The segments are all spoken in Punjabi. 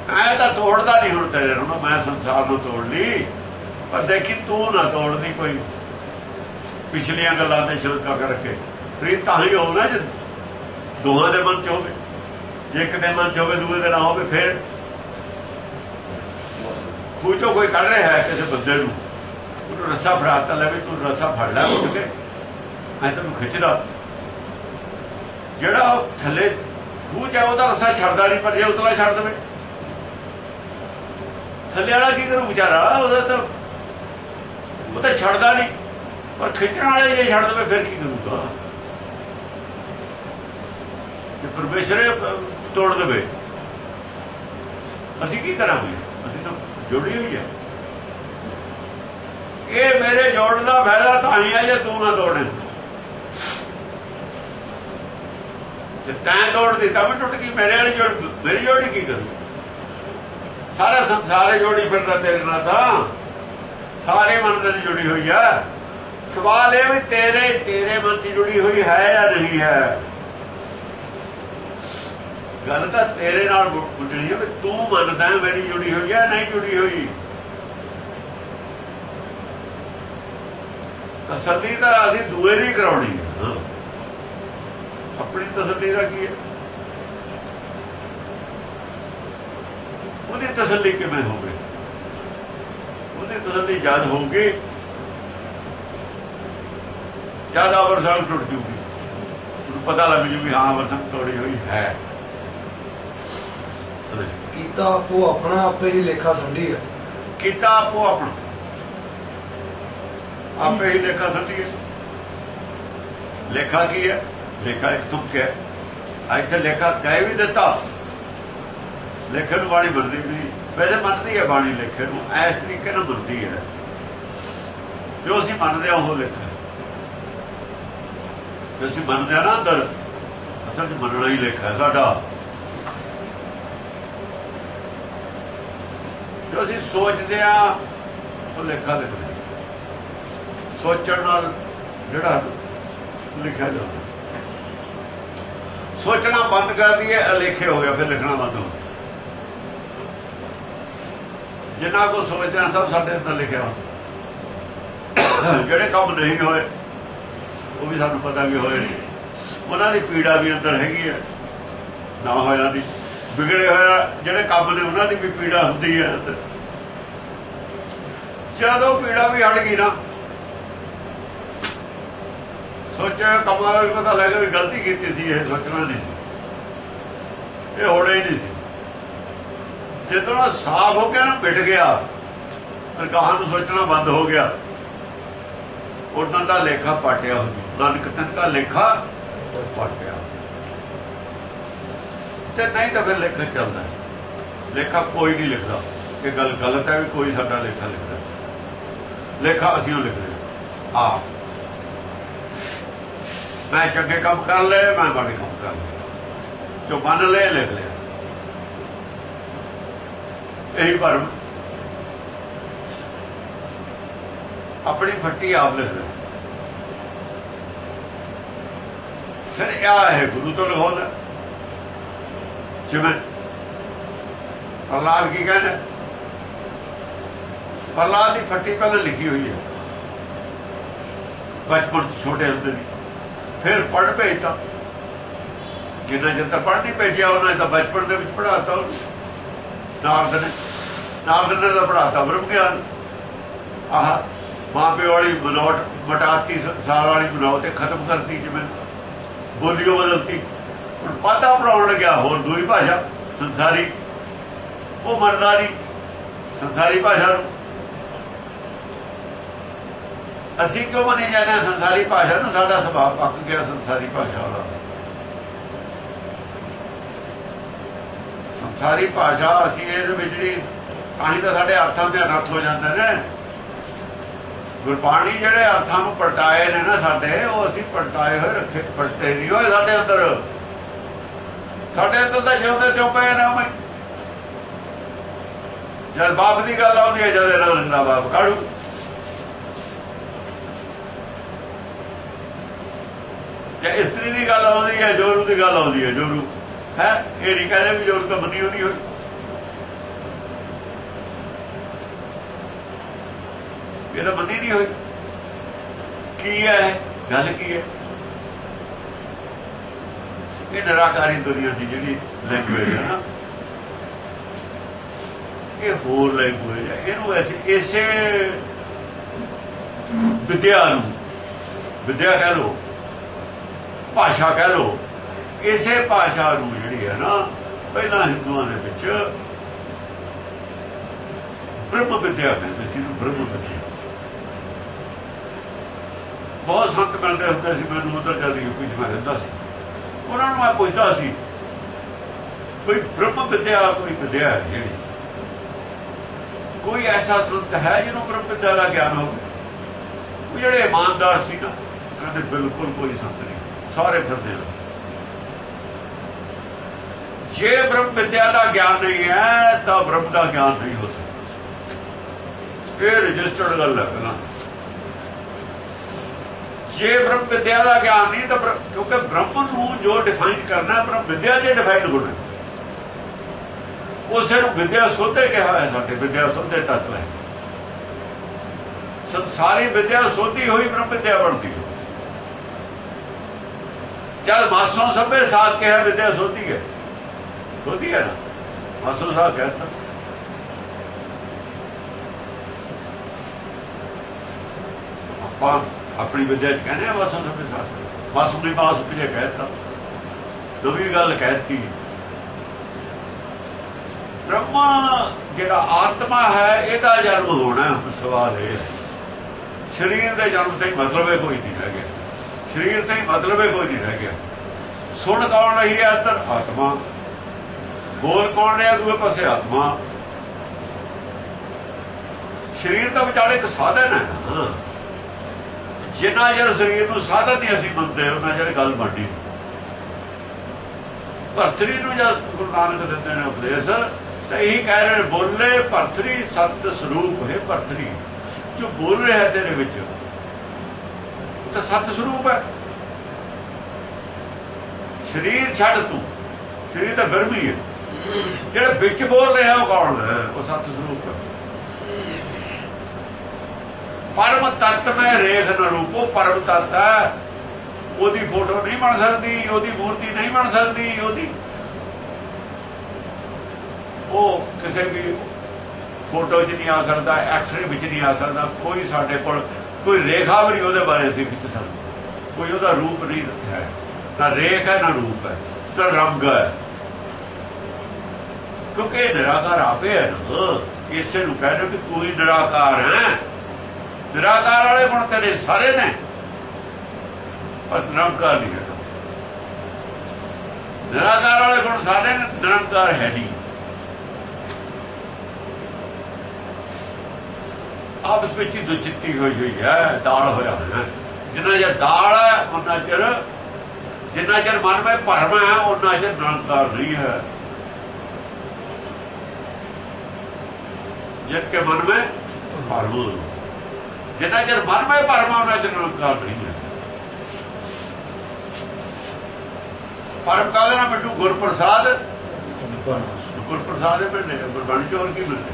ਐ ਤਾਂ ਤੋੜਦਾ ਨਹੀਂ ਹੁਣ ਤੇਰੇ ਨੂੰ, ਮੈਂ ਸੰਸਾਰ ਨੂੰ ਤੋੜ ਲਈ, ਪਰ ਦੇਖੀ ਤੂੰ ਨਾ ਤੋੜਦੀ ਕੋਈ ਪਿਛਲੀਆਂ ਗੱਲਾਂ ਤੇ ਸ਼ੰਕਾ ਕਰਕੇ। ਪ੍ਰੀਤ ਤਾਂ ਹੀ ਹੋਊ ਨਾ ਜੇ ਦੋਹਾਂ ਦੇ ਮਨ ਚ ਹੋਵੇ, ਜੇ ਇੱਕ ਦੇ ਮਨ ਚ ਹੋਵੇ ਦੂਏ ਦੇ ਨਾ ਹੋਵੇ। ਫਿਰ ਖੂਚੋ ਕੋਈ ਕੱਢ ਰਿਹਾ ਹੈ ਕਿਸੇ ਬੰਦੇ ਨੂੰ, ਉਹਨੂੰ ਰੱਸਾ ਫੜਾਤਾ, ਲੈ ਵੀ ਤੂੰ ਰੱਸਾ ਫੜ ਲੈ ਉੱਠ ਕੇ, ਮੈਂ ਤੈਨੂੰ ਖਿੱਚਦਾ। ਜਿਹੜਾ ਥੱਲੇ ਖੂਚ ਹੈ ਉਹਦਾ ਰੱਸਾ ਛੱਡਦਾ ਨਹੀਂ, ਪਰ ਜੇ ਉਤਲਾ ਛੱਡ ਦੇਵੇ ਥੱਲੇ ਵਾਲਾ ਕੀ ਕਰੂ ਵਿਚਾਰਾ, ਉਹਦਾ ਤਾਂ ਉਹ ਤਾਂ ਛੱਡਦਾ ਨਹੀਂ, ਪਰ ਖਿੱਚਣ ਵਾਲੇ ਜੇ ਛੱਡ ਦੇਵੇ ਫਿਰ ਕੀ ਕਰੂਗਾ। ਜੇ ਪਰਮੇਸ਼ਰ ਤੋੜ ਦੇਵੇ ਅਸੀਂ ਕੀ ਕਰਾਂਗੇ, ਅਸੀਂ ਤਾਂ ਜੁੜੀ ਹੋਈ ਹੈ। ਇਹ ਮੇਰੇ ਜੋੜਨ ਦਾ ਫਾਇਦਾ ਤਾਂ ਹੀ ਹੈ ਜੇ ਤੂੰ ਨਾ ਤੋੜੇ। ਜੇ ਤੈਂ ਤੋੜ ਦਿੱਤਾ ਮੈਂ ਟੁੱਟ ਗਈ, ਮੇਰੇ ਵਾਲੀ ਜੋੜ, ਮੇਰੀ ਜੋੜੀ ਕੀ ਕਰੂ। ਸਾਰਾ ਸੰਸਾਰ ਜੋੜੀ ਫਿਰਦਾ ਤੇਰੇ ਨਾਲ, ਤਾਂ ਸਾਰੇ ਮਨ ਨਾਲ ਜੁੜੀ ਹੋਈ ਹੈ। ਸਵਾਲ ਇਹ ਵੀ ਤੇਰੇ ਮਨ ਚ ਜੁੜੀ ਹੋਈ ਹੈ ਜਾਂ ਨਹੀਂ ਹੈ। ਗੱਲ ਤਾਂ ਤੇਰੇ ਨਾਲ ਪੁੱਛਣੀ ਹੈ ਵੀ ਤੂੰ ਮੰਨਦਾ ਮੇਰੀ ਜੁੜੀ ਹੋਈ ਹੈ ਨਹੀਂ ਜੁੜੀ ਹੋਈ। ਤਸੱਲੀ ਤਾਂ ਅਸੀਂ ਦੂਏ ਨਹੀਂ ਕਰਾਉਣੀ ਹੈ, ਆਪਣੀ ਤਸੱਲੀ ਦਾ ਕੀ ਹੈ। ਉਹਦੀ ਤਸੱਲੀ ਕਿਵੇਂ ਹੋਵੇ, ਉਹਦੀ ਤਸੱਲੀ ਜਦ ਹੋਊਗੀ ਜਦ ਅਵਰਸੰਗ ਟੁੱਟ ਜੂਗੀ, ਉਹਨੂੰ ਪਤਾ ਲੱਗ ਜੂ ਵੀ ਹਾਂ ਅਵਰਸੰਗ ਤੋੜੀ ਹੋਈ ਹੈ। ਕੀਤਾ ਆਪੋ ਆਪਣਾ ਆਪੇ ਹੀ ਲੇਖਾ ਸੰਢੀ ਹੈ। ਕੀਤਾ ਆਪੋ ਆਪਣਾ ਆਪੇ ਹੀ ਲੇਖਾ ਸੰਢੀ ਹੈ। ਲੇਖਾ ਕੀ ਹੈ, ਲੇਖਾ ਇੱਕ ਤੁਕ ਹੈ। ਇੱਥੇ ਲੇਖਾ ਕਹਿ ਵੀ ਦਿੱਤਾ, ਲੇਖੇ ਨੂੰ ਬਾਣੀ ਮੰਨਦੀ ਨਹੀਂ, ਵੈਸੇ ਮੰਨਦੀ ਹੈ ਬਾਣੀ ਲੇਖੇ ਨੂੰ, ਇਸ ਤਰੀਕੇ ਨਾਲ ਮੰਨਦੀ ਹੈ ਜੋ ਅਸੀਂ ਮੰਨਦੇ ਹਾਂ ਉਹ ਲੇਖਾ। ਜੋ ਅਸੀਂ ਮੰਨਦੇ ਹਾਂ ਨਾ ਅੰਦਰ, ਅਸਲ 'ਚ ਮੰਨਣਾ ਹੀ ਲੇਖਾ ਸਾਡਾ। ਜੋ ਅਸੀਂ ਸੋਚਦੇ ਹਾਂ ਉਹ ਲੇਖਾ ਲਿਖਦੇ, ਸੋਚਣ ਨਾਲ ਜਿਹੜਾ ਲਿਖਿਆ ਜਾਂਦਾ। ਸੋਚਣਾ ਬੰਦ ਕਰ ਦਈਏ ਅਲੇਖੇ ਹੋ ਗਿਆ, ਫਿਰ ਲਿਖਣਾ ਬੰਦ ਹੋ। ਜਿੰਨਾ ਕੋ ਸੋਚਦੇ ਹਾਂ ਸਭ ਸਾਡੇ ਅੰਦਰ ਲਿਖਿਆ ਹੁੰਦਾ। ਜਿਹੜੇ ਕੰਮ ਨਹੀਂ ਹੋਏ ਉਹ ਵੀ ਸਾਨੂੰ ਪਤਾ ਵੀ ਹੋਏ ਨਹੀਂ, ਉਹਨਾਂ ਦੀ ਪੀੜਾ ਵੀ ਅੰਦਰ ਹੈਗੀ ਹੈ। ਨਾ ਹੋਇਆ ਦੀ ਵਿਗੜੇ ਹੋਇਆ ਜਿਹੜੇ ਕੰਮ ਨੇ ਉਹਨਾਂ ਦੀ ਵੀ ਪੀੜਾ ਹੁੰਦੀ ਹੈ। ਜਦੋਂ ਪੀੜਾ ਵੀ ਹਟ ਗਈ ਨਾ, ਸੋਚਿਆ ਕੰਮਾਂ ਦਾ ਵੀ ਪਤਾ ਲੱਗਾ ਵੀ ਗਲਤੀ ਕੀਤੀ ਸੀ, ਇਹ ਸੋਚਣਾ ਨਹੀਂ ਸੀ, ਇਹ ਹੋਣਾ ਹੀ ਨਹੀਂ ਸੀ। ਜਦੋਂ ਸਾਫ਼ ਹੋ ਗਿਆ ਨਾ, ਮਿਟ ਗਿਆ, ਗਾਹਾਂ ਨੂੰ ਸੋਚਣਾ ਬੰਦ ਹੋ ਗਿਆ, ਉਹਨਾਂ ਦਾ ਲੇਖਾ ਪਾਟਿਆ ਹੋ ਗਿਆ। ਨਾਨਕ ਤਿਨਕਾ ਲੇਖਾ ਪਾਟਿਆ। ਤੇ ਨਹੀਂ ਤਾਂ ਫਿਰ ਲੇਖਾ ਚੱਲਦਾ, ਲੇਖਾ ਕੋਈ ਨਹੀਂ ਲਿਖਦਾ। ਇਹ ਗੱਲ ਗਲਤ ਹੈ ਵੀ ਕੋਈ ਸਾਡਾ ਲੇਖਾ ਲਿਖਦਾ, ਲੇਖਾ ਅਸੀਂ ਉਹ ਲਿਖਦੇ ਆਪ। ਮੈਂ ਚੰਗੇ ਕੰਮ ਕਰ ਲਏ, ਮੈਂ ਮਾੜੇ ਕੰਮ ਕਰ ਲਏ, ਜੋ ਮੰਨ ਲਏ ਲਿਖ ਲਿਆ। ਇਹੀ ਭਰਮ, ਆਪਣੀ ਫੱਟੀ ਆਪ ਲਿਖਦੇ। ਫਿਰ ਇਹ ਹੈ ਗੁਰੂ ਤੋਂ ਲਿਖਾਉਂਦਾ। ਜਿਵੇਂ ਪ੍ਰਹਲਾਦ ਕੀ ਕਹਿੰਦਾ, ਪ੍ਰਹਲਾਦ ਦੀ ਫੱਟੀ ਪਹਿਲਾਂ ਲਿਖੀ ਹੋਈ ਹੈ ਬਚਪਨ ਛੋਟੇ ਹੁੰਦੇ ਦੀ, ਫਿਰ ਪੜ੍ਹ ਭੇਜਤਾ। ਜਿੰਨਾ ਚਿਰ ਤਾਂ ਪੜ੍ਹ ਨਹੀਂ ਭੇਜਿਆ ਉਹਨਾਂ ਨੇ ਤਾਂ ਬਚਪਨ ਦੇ ਵਿੱਚ ਪੜ੍ਹਾਤਾ ਉਹਨੂੰ। ਨਾਰਦ ਨੇ ਤਾਂ ਪੜ੍ਹਾਤਾ ਬ੍ਰਹਮ ਗਿਆਨ। ਆਹ ਮਾਂ ਪਿਓ ਵਾਲੀ ਮਨੌਟ ਮਟਾਤੀ, ਸਾਲ ਵਾਲੀ ਮਨੌਤ ਤੇ ਖਤਮ ਕਰਤੀ, ਜਿਵੇਂ ਬੋਲੀਓ ਬਦਲਤੀ। ਹੁਣ ਪਾਤਾ ਪੜਾਉਣ ਲੱਗਿਆ ਹੋਰ ਦੂਈ ਭਾਸ਼ਾ ਸੰਸਾਰੀ, ਉਹ ਮੰਨਦਾ ਨਹੀਂ ਸੰਸਾਰੀ ਭਾਸ਼ਾ ਨੂੰ। ਅਸੀਂ ਕਿਉਂ ਮੰਨੀ ਜਾਂਦੇ ਹਾਂ ਸੰਸਾਰੀ ਭਾਸ਼ਾ ਨੂੰ? ਸਾਡਾ ਸੁਭਾਅ ਪੱਕ ਗਿਆ ਸੰਸਾਰੀ ਭਾਸ਼ਾ ਵਾਲਾ। ਸੰਸਾਰੀ ਭਾਸ਼ਾ ਅਸੀਂ ਇਹਦੇ ਵਿੱਚ ਜਿਹੜੀ, ਤਾਂ ਹੀ ਤਾਂ ਸਾਡੇ ਅਰਥਾਂ ਦੇ ਅਨਰਥ ਹੋ ਜਾਂਦੇ ਨੇ। ਗੁਰਬਾਣੀ ਜਿਹੜੇ ਅਰਥਾਂ ਨੂੰ ਪਲਟਾਏ ਨੇ ਨਾ ਸਾਡੇ, ਉਹ ਅਸੀਂ ਪਲਟਾਏ ਹੋਏ ਰੱਖੇ, ਪਲਟੇ ਨਹੀਂ ਹੋਏ ਸਾਡੇ ਅੰਦਰ। ਸਾਡੇ ਅੰਦਰ ਤਾਂ ਜਿਉਂਦੇ ਤਿਉਂ ਪਏ ਨੇ ਉਵੇਂ। ਜਦ ਬਾਪ ਦੀ ਗੱਲ ਆਉਂਦੀ ਹੈ, ਜਦ ਨਾਨਕ ਦਾ ਬਾਪ ਕਾੜੂ। ਜੇ ਇਸਤਰੀ ਦੀ ਗੱਲ ਆਉਂਦੀ ਹੈ, ਜੋਰੂ ਦੀ ਗੱਲ ਆਉਂਦੀ ਹੈ, ਜੋਰੂ ਹੈ। ਇਹ ਨਹੀਂ ਕਹਿੰਦੇ ਵੀ ਜੋਰੂ ਤਾਂ ਮੰਨੀ ਹੋਣੀ ਹੋਈ। ਇਹ ਤਾਂ ਮੰਨੀ ਨਹੀਂ ਹੋਈ। ਕੀ ਹੈ ਗੱਲ, ਕੀ ਹੈ? ਇਹ ਨਿਰਾਕਾਰੀ ਦੁਨੀਆ ਦੀ ਜਿਹੜੀ ਲੈਂਗੁਏਜ ਹੈ ਨਾ, ਇਹ ਹੋਰ ਲੈਂਗੁਏਜ ਹੈ। ਇਹਨੂੰ ਇਸੇ ਵਿਦਿਆ ਨੂੰ, ਵਿਦਿਆ ਕਹਿ ਲਓ, ਭਾਸ਼ਾ ਕਹਿ ਲਓ, ਇਸੇ ਭਾਸ਼ਾ ਨੂੰ ਜਿਹੜੀ ਹੈ ਨਾ, ਪਹਿਲਾਂ ਹਿੰਦੂਆਂ ਦੇ ਵਿੱਚ ਬ੍ਰਹਮ ਵਿਦਿਆ ਕਹਿੰਦੇ ਸੀ। ਬ੍ਰਹਮ ਵਿਦਿਆ ਬਹੁਤ ਸੰਤ ਮਿਲਦੇ ਹੁੰਦੇ ਸੀ ਮੈਨੂੰ ਉੱਧਰ ਜਦ ਯੂਪੀ 'ਚ ਮੈਂ ਰਹਿੰਦਾ ਸੀ। ਉਹਨਾਂ ਨੂੰ ਮੈਂ ਪੁੱਛਦਾ ਸੀ ਕੋਈ ਬ੍ਰਹਮ ਵਿਦਿਆ, ਕੋਈ ਵਿਦਿਆ ਹੈ ਜਿਹੜੀ, ਕੋਈ ਐਸਾ ਸੰਤ ਹੈ ਜਿਹਨੂੰ ਬ੍ਰਹਮ ਵਿਦਿਆ ਦਾ ਗਿਆਨ ਹੋਵੇ? ਉਹ ਜਿਹੜੇ ਇਮਾਨਦਾਰ ਸੀ ਨਾ, ਕਹਿੰਦੇ ਬਿਲਕੁਲ ਕੋਈ ਸੰਤ ਨਹੀਂ, ਸਾਰੇ ਫਿਰਦੇ ਨੇ। ਜੇ ਬ੍ਰਹਮ ਵਿਦਿਆ ਦਾ ਗਿਆਨ ਨਹੀਂ ਹੈ ਤਾਂ ਬ੍ਰਹਮ ਦਾ ਗਿਆਨ ਨਹੀਂ ਹੋ ਸਕਦਾ। ਇਹ ਰਜਿਸਟਰਡ ਗੱਲ ਹੈ ਪਹਿਲਾਂ। ਜੇ ਬ੍ਰਹਮ ਵਿਦਿਆ ਦਾ ਗਿਆਨ ਨਹੀਂ ਤਾਂ ਕਿਉਂਕਿ ਬ੍ਰਹਮ ਨੂੰ ਜੋ ਡਿਫਾਈਨ ਕਰਨਾ, ਬ੍ਰਹਮ ਵਿਦਿਆ ਜੇ ਡਿਫਾਈਨ ਹੋਣਾ, ਉਸੇ ਨੂੰ ਵਿਦਿਆ ਸੋਧੇ ਕਿਹਾ ਹੋਇਆ। ਸਾਡੇ ਵਿਦਿਆ ਸੋਧੇ ਤੱਤ ਹੈ। ਸੰਸਾਰੀ ਵਿਦਿਆ ਸੋਧੀ ਹੋਈ ਬ੍ਰਹਮ ਵਿਦਿਆ ਬਣਦੀ ਹੈ। ਜਦ ਮਾਸੋਂ ਸਭੇ ਸਾਥ ਕਿਹਾ ਵਿਦਿਆ ਸੋਧੀ ਹੈ, ਸੋਧੀ ਹੈ ਨਾ, ਮਾਸੋਂ ਸਾਥ ਕਹਿਤਾ। ਆਪਾਂ ਆਪਣੀ ਵਿਦਿਆ 'ਚ ਕਹਿੰਦੇ ਆ ਮਾਸੋਂ ਸਭੇ ਸਾਥ, ਮਾਸੋਂ ਦੀ ਮਾਸ ਉਪਜੇ ਕਹਿਤਾ, ਨਵੀਂ ਗੱਲ ਕਹਿਤੀ। ਬ੍ਰਹਮ ਜਿਹੜਾ ਆਤਮਾ ਹੈ, ਇਹਦਾ ਜਨਮ ਹੋਣਾ। ਸਵਾਲ ਇਹ, ਸਰੀਰ ਦੇ ਜਨਮ ਤੇ ਮਤਲਬ ਕੋਈ ਨਹੀਂ ਰਹਿ ਗਿਆ, ਸਰੀਰ ਤੇ ਮਤਲਬ ਕੋਈ ਨਹੀਂ ਰਹਿ ਗਿਆ। ਸੁਣ ਕੌਣ ਰਹੀ ਹੈ ਅੰਦਰ? ਆਤਮਾ। ਬੋਲ ਕੌਣ ਰਿਹਾ ਦੂਏ ਪਾਸੇ? ਆਤਮਾ। ਸਰੀਰ ਦਾ ਵਿਚਾਲੇ ਇੱਕ ਸਾਧਨ ਹੈ। ਜਿੰਨਾ ਚਿਰ ਸਰੀਰ ਨੂੰ ਸਾਧਨ ਨਹੀਂ ਅਸੀਂ ਮੰਨਦੇ, ਉਹਨਾਂ ਚਿਰ ਗੱਲ ਬਣਦੀ। ਭਰਤਰੀ ਨੂੰ ਜਦ ਗੁਰੂ ਨਾਨਕ ਦਿੰਦੇ ਨੇ ਉਪਦੇਸ਼, ਤਾਂ ਇਹੀ ਕਹਿ ਰਹੇ ਨੇ, ਬੋਲੇ ਭਰਤਰੀ ਸਤ ਸਰੂਪ ਹੈ। ਭਰਤਰੀ ਜੋ ਬੋਲ ਰਿਹਾ ਤੇਰੇ ਵਿੱਚ, ਉਹ ਤਾਂ ਸਤ ਸਰੂਪ ਹੈ। ਸਰੀਰ ਛੱਡ ਤੂੰ, ਸਰੀਰ ਤਾਂ ਬਰਮੀ ਹੈ। ਜਿਹੜਾ ਵਿੱਚ ਬੋਲ ਰਿਹਾ ਉਹ ਕੌਣ ਹੈ? ਉਹ ਸਤ ਸਰੂਪ ਹੈ। ਪਰਮ ਤੱਤ ਮੈਂ ਰੇਖ ਨ ਰੂਪੋ, ਪਰਮ ਤੱਤ ਹੈ। ਉਹਦੀ ਫੋਟੋ ਨਹੀਂ ਬਣ ਸਕਦੀ, ਉਹਦੀ ਮੂਰਤੀ ਨਹੀਂ ਬਣ ਸਕਦੀ, ਉਹਦੀ ਉਹ ਕਿਸੇ ਵੀ ਫੋਟੋ 'ਚ ਨਹੀਂ ਆ ਸਕਦਾ, ਐਕਸਰੇ ਵਿੱਚ ਨਹੀਂ ਆ ਸਕਦਾ। ਕੋਈ ਸਾਡੇ ਕੋਲ ਕੋਈ ਰੇਖਾ ਵੀ ਨਹੀਂ ਉਹਦੇ ਬਾਰੇ ਅਸੀਂ ਖਿੱਚ ਸਕਦੇ। ਕੋਈ ਉਹਦਾ ਰੂਪ ਨਹੀਂ ਹੈ, ਨਾ ਰੇਖ ਹੈ, ਨਾ ਰੂਪ ਹੈ, ਨਾ ਰੰਗ ਹੈ, ਕਿਉਂਕਿ ਇਹ ਨਿਰਾਕਾਰ ਆਪੇ ਹੈ ਨਾ। ਇਸੇ ਨੂੰ ਕਹਿੰਦੇ ਕਿ ਤੂੰ ਹੀ ਨਿਰਾਕਾਰ ਹੈ। ਨਿਰਾਕਾਰ ਵਾਲੇ ਗੁਣ ਤੇਰੇ ਸਾਰੇ ਨੇ, ਪਰ ਨਿਰੰਕਾਰ ਨਹੀਂ ਹੈ। ਨਿਰਾਕਾਰ ਵਾਲੇ ਗੁਣ ਸਾਰੇ ਨੇ, ਨਿਰੰਕਾਰ ਹੈ ਨਹੀਂ। ਆਪਸ ਵਿੱਚ ਹੀ ਦੁਚਿੱਤੀ ਹੋਈ ਹੈ, ਦਾਲ ਹੋਇਆ ਹੋਇਆ। ਜਿੰਨਾ ਚਿਰ ਦਾਲ ਹੈ ਉਹਨਾਂ ਚਿਰ, ਜਿੰਨਾ ਚਿਰ ਮਨ ਵਿੱਚ ਭਰਮ ਹੈ ਉਹਨਾਂ ਚਿਰ ਨਿਰੰਕਾਰ ਨਹੀਂ ਹੈ। ਜਿਨ ਕੇ ਮਨ ਵਿੱਚ ਭਰਮ, ਜਿੰਨਾ ਚਿਰ ਮਨ ਵਿੱਚ ਭਰਮ ਹੈ ਉਹਨਾਂ ਚਿਰ ਨਿਰੰਕਾਰ ਨਹੀਂ ਹੈ। ਭਰਮ ਕਾਹਦੇ ਨਾਲ ਮਿਟੂ? ਗੁਰਪ੍ਰਸਾਦ। ਗੁਰਪ੍ਰਸਾਦ ਮਿਲਣੇ, ਗੁਰਬਾਣੀ ਚੋਂ ਹੋਰ ਕੀ ਮਿਲਣੇ?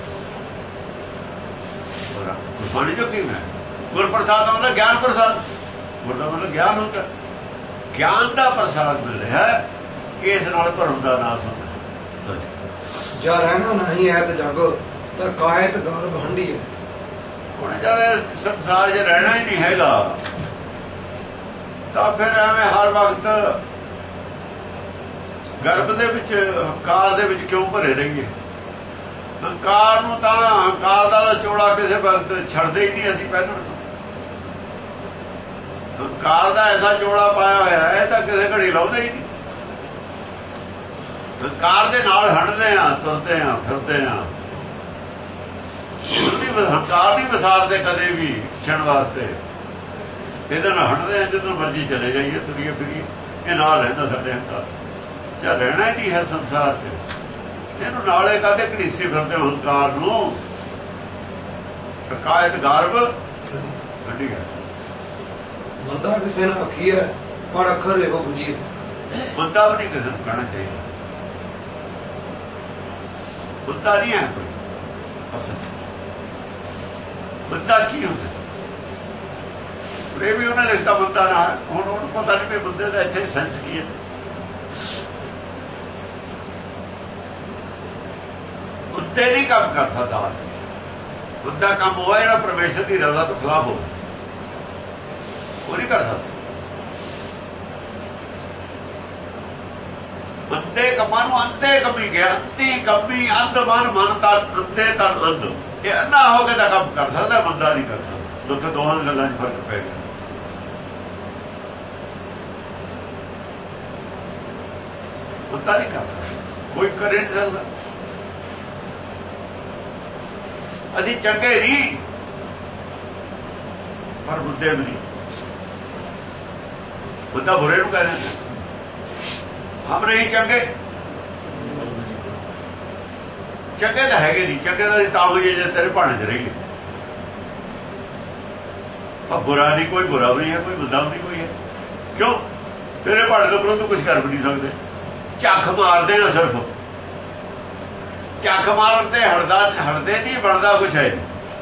ਗੁਰਬਾਣੀ ਚੋਂ ਕੀ ਮੈਂ? ਗੁਰਪ੍ਰਸਾਦ ਹੁੰਦਾ ਗਿਆਨ ਪ੍ਰਸਾਦ। ਗੁਰ ਦਾ ਮਤਲਬ ਗਿਆਨ ਹੁੰਦਾ, ਗਿਆਨ ਦਾ ਪ੍ਰਸਾਦ ਮਿਲ ਰਿਹਾ। ਇਸ ਨਾਲ ਭਰਮ ਦਾ ਨਾਸ ਹੁੰਦਾ। ਜਾਂ ਰਹਿਣਾ ਨਹੀਂ ਹੈ ਤੇ ਜਗ ਤਾਂ ਕਾਇਤ ਗਰਭ ਹੰਡੀ ਹੈ। ਹੁਣ ਜਦ ਸੰਸਾਰ 'ਚ ਰਹਿਣਾ ਹੀ ਨਹੀਂ ਹੈਗਾ ਤਾਂ ਫਿਰ ਐਵੇਂ ਹਰ ਵਕਤ ਗਰਭ ਦੇ ਵਿੱਚ, ਹੰਕਾਰ ਦੇ ਵਿੱਚ ਕਿਉਂ ਭਰੇ ਰਹੀਏ? ਹੰਕਾਰ ਨੂੰ ਤਾਂ, ਹੰਕਾਰ ਦਾ ਚੋਲਾ ਕਿਸੇ ਵਕਤ ਛੱਡਦੇ ਹੀ ਨਹੀਂ ਅਸੀਂ ਪਹਿਲਾਂ ਤੋਂ। ਹੰਕਾਰ ਦਾ ਐਸਾ ਚੋਲਾ ਪਾਇਆ ਹੋਇਆ ਹੈ ਤਾਂ ਕਿਸੇ ਘੜੀ ਲਾਉਂਦੇ ਹੀ ਨਹੀਂ। ਹੰਕਾਰ ਦੇ ਨਾਲ ਹਟਦੇ ਆ, ਤੁਰਦੇ ਆ, ਫਿਰਦੇ ਆ। ਹੰਕਾਰ ਨਹੀਂ ਵਿਸਾਰਦੇ ਕਦੇ ਵੀ ਛਣ ਵਾਸਤੇ। ਇਹਦੇ ਨਾਲ ਹਟਦੇ ਆ, ਜਿੱਧਰ ਮਰਜੀ ਚਲੇ ਜਾਈਏ, ਤੁਰੀਏ ਫਿਰੀਏ, ਇਹ ਨਾਲ ਰਹਿੰਦਾ ਸਾਡੇ ਹੰਕਾਰ। ਜਾਂ ਰਹਿਣਾ ਹੀ ਨਹੀਂ ਹੈ ਸੰਸਾਰ 'ਚ, ਇਹਨੂੰ ਨਾਲੇ ਕਾਹਦੇ ਘੜੀਸੇ ਫਿਰਦੇ ਹੰਕਾਰ ਨੂੰ? ਕਾਇਤ ਗਰਭ ਹੰਡੀ ਹੈ। ਮੰਦਾ ਕਿਸੇ ਨੇ ਆਖੀ ਹੈ ਪਰ ਅੱਖਰ ਇਹੋ ਬੁਝੀ। ਬੰਦਾ ਵੀ ਨਹੀਂ ਕਿਸੇ ਨੂੰ ਕਹਿਣਾ ਚਾਹੀਦਾ। ਬੰਦਾ ਨਹੀਂ ਹੈ ਕੋਈ ਅਸਲ। ਬੰਦਾ ਕੀ ਹੁੰਦਾ? ਇਹ ਵੀ ਉਹਨੇ ਲਿਖਤਾ ਬੰਦਾ ਨਾ। ਹੁਣ ਉਹਨੂੰ ਪਤਾ ਨਹੀਂ ਵੀ ਬੰਦੇ ਦਾ ਇੱਥੇ ਸੈਂਸ ਕੀ ਹੈ। ਬੰਦੇ ਨਹੀਂ ਕੰਮ ਕਰ ਸਕਦਾ। ਬੰਦਾ ਕੰਮ ਹੋਇਆ ਜਿਹੜਾ ਪਰਮੇਸ਼ਰ ਦੀ ਰਜ਼ਾ ਤੋਂ ਖਿਲਾਫ ਹੋ, ਉਹ ਨਹੀਂ ਕਰ ਸਕਦਾ। ਬੰਦੇ ਕੰਮਾਂ ਨੂੰ ਅੰਤੇ ਕੰਮੀ ਗਿਆ। ਅੰਤੀ ਕੰਮੀ ਅੰਧ ਮਨ ਤਨ ਅੰਤੇ ਤਨ ਅੰਧ। ਇਹ ਅੰਨਾ ਹੋ ਕੇ ਤਾਂ ਕੰਮ ਕਰ ਸਕਦਾ, ਬੰਦਾ ਨਹੀਂ ਕਰ ਸਕਦਾ। ਦੋਹਾਂ ਗੱਲਾਂ 'ਚ ਫਰਕ ਪੈ ਗਿਆ। ਬੰਦਾ ਨਹੀਂ ਕਰ ਸਕਦਾ, ਕੋਈ ਕਰੇ ਨਹੀਂ ਸਕਦਾ। ਅਸੀਂ ਚੰਗੇ ਨਹੀਂ, ਪਰ ਬੁੱਧੇ ਵੀ ਨਹੀਂ। ਬੰਦਾ ਬੁਰੇ ਨੂੰ ਕਹਿ ਦਿੰਦਾ ਹਮ ਨਹੀਂ ਚੰਗੇ। ਚੰਗੇ ਤਾਂ ਹੈਗੇ ਨਹੀਂ। ਚੰਗੇ ਤਾਂ ਤਾਂ ਹੋਈਏ ਜੇ ਤੇਰੇ ਭਾਣੇ 'ਚ ਰਹੀਏ। ਪਰ ਬੁਰਾ ਨਹੀਂ, ਕੋਈ ਬੁਰਾ ਵੀ ਨਹੀਂ ਹੈ, ਕੋਈ ਬੰਦਾ ਵੀ ਨਹੀਂ ਕੋਈ ਹੈ। ਕਿਉਂ? ਤੇਰੇ ਭਾਣੇ ਤੋਂ ਪਰੋਂ ਤੂੰ ਕੁਛ ਕਰ ਵੀ ਨਹੀਂ ਸਕਦੇ। ਝੱਖ ਮਾਰਦੇ ਆ ਸਿਰਫ। ਝੱਖ ਮਾਰਨ ਤੇ ਹਟਦੇ ਨਹੀਂ, ਬਣਦਾ ਕੁਛ ਹੈ।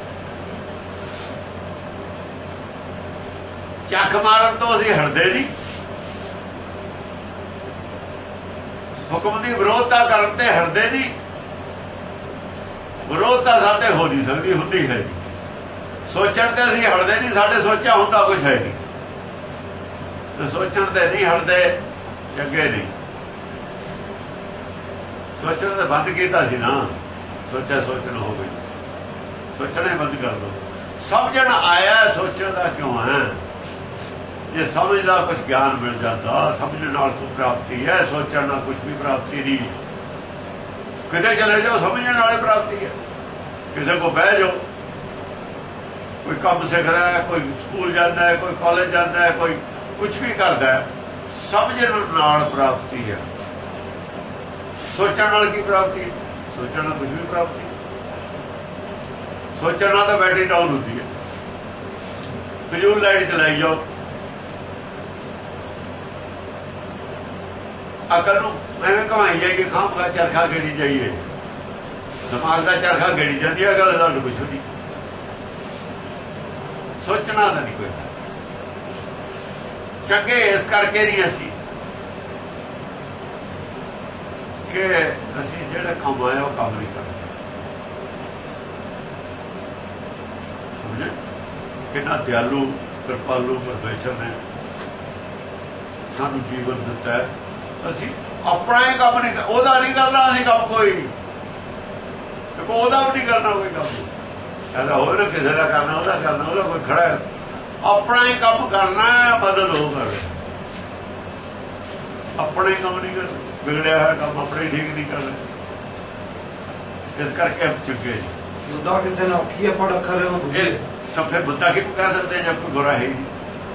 ਝੱਖ ਮਾਰਨ ਤੋਂ ਅਸੀਂ ਹਟਦੇ ਨਹੀਂ। ਹੁਕਮ ਦੀ ਵਿਰੋਧਤਾ ਕਰਨ ਤੇ ਹਟਦੇ ਨਹੀਂ। ਵਿਰੋਧਤਾ ਸਾਡੇ ਹੋ ਨਹੀਂ ਸਕਦੀ, ਹੁੰਦੀ ਹੈ। ਸੋਚਣ ਤੇ ਅਸੀਂ ਹਟਦੇ ਨਹੀਂ, ਸਾਡੇ ਸੋਚਿਆ ਹੁੰਦਾ ਕੁਛ ਹੈ ਨਹੀਂ। ਤੇ ਸੋਚਣ ਤੇ ਨਹੀਂ ਹਟਦੇ, ਚੰਗੇ ਨਹੀਂ। ਸੋਚਣ ਤੇ ਬੰਦ ਕੀਤਾ ਸੀ ਨਾ। ਸੋਚਣਾ ਹੋ ਗਈ। ਸੋਚਣਾ ਬੰਦ ਕਰ ਦੋ। ਸਮਝਣ ਆਇਆ, ਸੋਚਣ ਦਾ ਕਿਉਂ ਹੈ? ਜੇ ਸਮਝਦਾ ਕੁਛ ਗਿਆਨ ਮਿਲ ਜਾਂਦਾ। ਸਮਝਣ ਨਾਲ ਕੋਈ ਪ੍ਰਾਪਤੀ ਹੈ, ਸੋਚਣ ਨਾਲ ਕੁਛ ਵੀ ਪ੍ਰਾਪਤੀ ਨਹੀਂ। ਕਿਤੇ ਚਲੇ ਜਾਓ, ਸਮਝਣ ਵਾਲੇ ਪ੍ਰਾਪਤੀ ਹੈ। ਕਿਸੇ ਕੋ ਬਹਿ ਜਾਓ, ਕੋਈ ਕੰਮ ਸਿੱਖਦਾ ਹੈ, ਕੋਈ ਸਕੂਲ ਜਾਂਦਾ ਹੈ, ਕੋਈ ਕਾਲਜ ਜਾਂਦਾ ਹੈ, ਕੋਈ ਕੁਛ ਵੀ ਕਰਦਾ ਹੈ, ਸਮਝਣ ਨਾਲ ਪ੍ਰਾਪਤੀ ਹੈ। ਸੋਚਣ ਨਾਲ ਕੀ ਪ੍ਰਾਪਤੀ? ਸੋਚਣ ਨਾਲ ਕੁਛ ਵੀ ਪ੍ਰਾਪਤੀ। ਸੋਚਣ ਨਾਲ ਤਾਂ ਬੈਟਰੀ ਡਾਊਨ ਹੁੰਦੀ ਹੈ। ਫਿਜ਼ੂਲ ਲਾਈਟ ਚਲਾਈ ਜਾਓ। ਅਕਲ ਨੂੰ ਐਵੇਂ ਘਮਾਈ ਜਾਈਏ, ਖਾਂ ਚਰਖਾ ਗੇੜੀ ਜਾਈਏ। ਦਿਮਾਗ ਦਾ ਚਰਖਾ ਗੇੜੀ ਜਾਂਦੀ ਹੈ, ਗੱਲ ਸਾਨੂੰ ਕੁਛ ਨਹੀਂ। ਸੋਚਣਾ ਤਾਂ ਨਹੀਂ ਕੋਈ। ਚੰਗੇ ਇਸ ਕਰਕੇ ਨਹੀਂ ਅਸੀਂ ਕਿ ਅਸੀਂ ਜਿਹੜਾ ਕੰਮ ਆਇਆ ਉਹ ਕੰਮ ਨਹੀਂ ਕਰਦੇ। ਸਮਝੇ ਕਿੰਨਾ ਦਿਆਲੂ ਕਿਰਪਾਲੂ ਪਰਮੇਸ਼ਰ ਨੇ ਸਾਨੂੰ ਜੀਵਨ ਦਿੱਤਾ ਹੈ। ਅਸੀਂ ਆਪਣਾ ਹੀ ਕੰਮ ਨਹੀਂ, ਉਹਦਾ ਨਹੀਂ ਕਰਨਾ ਅਸੀਂ ਕੰਮ। ਕੋਈ ਉਹਦਾ ਵੀ ਨਹੀਂ ਕਰਨਾ ਕੋਈ ਕੰਮ। ਕਹਿੰਦਾ ਹੋਰ ਨਾ ਕਿਸੇ ਦਾ ਕਰਨਾ, ਉਹਦਾ ਕਰਨਾ, ਉਹਦਾ ਕੋਈ ਖੜਾ ਹੈ। ਆਪਣਾ ਹੀ ਕੰਮ ਕਰਨਾ, ਮਦਦ ਹੋ ਕਰ। ਆਪਣਾ ਹੀ ਕੰਮ ਨਹੀਂ ਕਰਨਾ, ਵਿਗੜਿਆ ਹੋਇਆ ਕੰਮ ਆਪਣੇ ਠੀਕ ਨਹੀਂ ਕਰਨਾ। ਇਸ ਕਰਕੇ ਆਪ ਚੁੱਕੇ ਮੁੱਦਾ ਕਿਸੇ ਨੇ ਔਖੀ ਹੈ ਪੜ ਅੱਖਰ ਇਹ ਤਾਂ ਫਿਰ ਮੁੱਦਾ ਕਿਹਨੂੰ ਕਹਿ ਸਕਦੇ ਜਦ ਕੋਈ ਗੋਰਾ ਹੈ ਹੀ ਨਹੀਂ।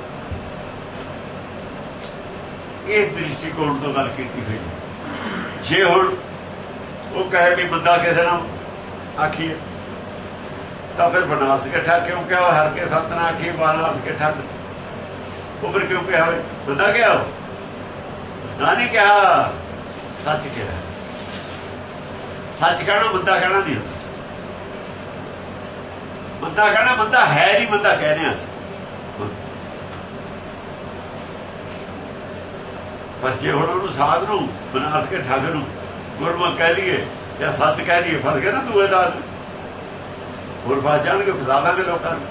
ਇਹ ਦ੍ਰਿਸ਼ਟੀਕੋਣ ਤੋਂ ਗੱਲ ਕੀਤੀ ਹੋਈ। ਜੇ ਹੁਣ ਉਹ ਕਹੇ ਵੀ ਬੰਦਾ ਕਿਸੇ ਨਾਲ ਆਖੀਏ ਤਾਂ ਫਿਰ ਬਨਾਰਸ ਇਕੱਠਾ ਕਿਉਂ ਕਿਹਾ? ਹਰ ਕੇ ਸੰਤ ਨਾ ਆਖੀ ਬਨਾਰਸ ਇਕੱਠਾ। ਉਹ ਫਿਰ ਕਿਉਂ ਕਿਹਾ ਹੋਵੇ? ਬੰਦਾ ਕਿਹਾ ਨਾ ਨਹੀਂ ਕਿਹਾ, ਸੱਚ ਕਿਹਾ। ਸੱਚ ਕਹਿਣਾ ਬੰਦਾ ਕਹਿਣਾ ਨਹੀਂ ਹੁੰਦਾ। ਬੰਦਾ ਕਹਿਣਾ ਬੰਦਾ ਹੈ ਨਹੀਂ, ਬੰਦਾ ਕਹਿੰਦੇ ਹਾਂ ਅਸੀਂ। ਪਰ ਜੇ ਹੁਣ ਉਹਨੂੰ ਸਾਧ ਨੂੰ ਬਨਾਰਸ ਕੇ ਠੱਗ ਨੂੰ ਗੁਰਮੁਖ ਕਹਿ ਦਈਏ ਜਾਂ ਸੱਤ ਕਹਿ ਦਈਏ, ਫਸ ਗਏ ਨਾ ਦੂਏ ਦਾ। ਹੋਰ ਫਸ ਜਾਣਗੇ, ਫਸਾ ਦਾਂਗੇ ਲੋਕਾਂ ਨੂੰ।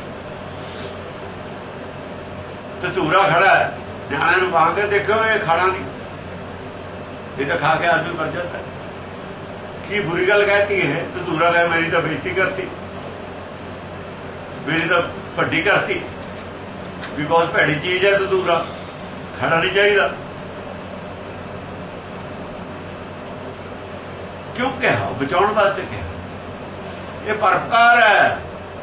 ਤੇ ਧੂਰਾ ਖੜਾ ਹੈ, ਨਿਆਣਿਆਂ ਨੂੰ ਪਾ ਕੇ ਦੇਖੋ ਇਹ ਖਾਣਾ ਨਹੀਂ, ਇਹ ਤਾਂ ਖਾ ਕੇ ਆਦਮੀ ਮਰ ਜਾਂਦਾ। ਕੀ ਬੁਰੀ ਗੱਲ ਕਹਿਤੀ ਹੈ? ਤੇ ਧੂਰਾ ਕਹੇ ਮੇਰੀ ਤਾਂ ਬੇਇੱਜ਼ਤੀ ਕਰਤੀ, ਮੇਰੀ ਤਾਂ ਵੱਡੀ ਕਰਤੀ ਵੀ ਬਹੁਤ ਭੈੜੀ ਚੀਜ਼ ਹੈ। ਤੇ ਧੂਰਾ ਖਾਣਾ ਨਹੀਂ ਚਾਹੀਦਾ। ਕਿਉਂ ਕਿਹਾ? ਬਚਾਉਣ ਵਾਸਤੇ ਕਿਹਾ। ਇਹ ਪਰਉਪਕਾਰ ਹੈ,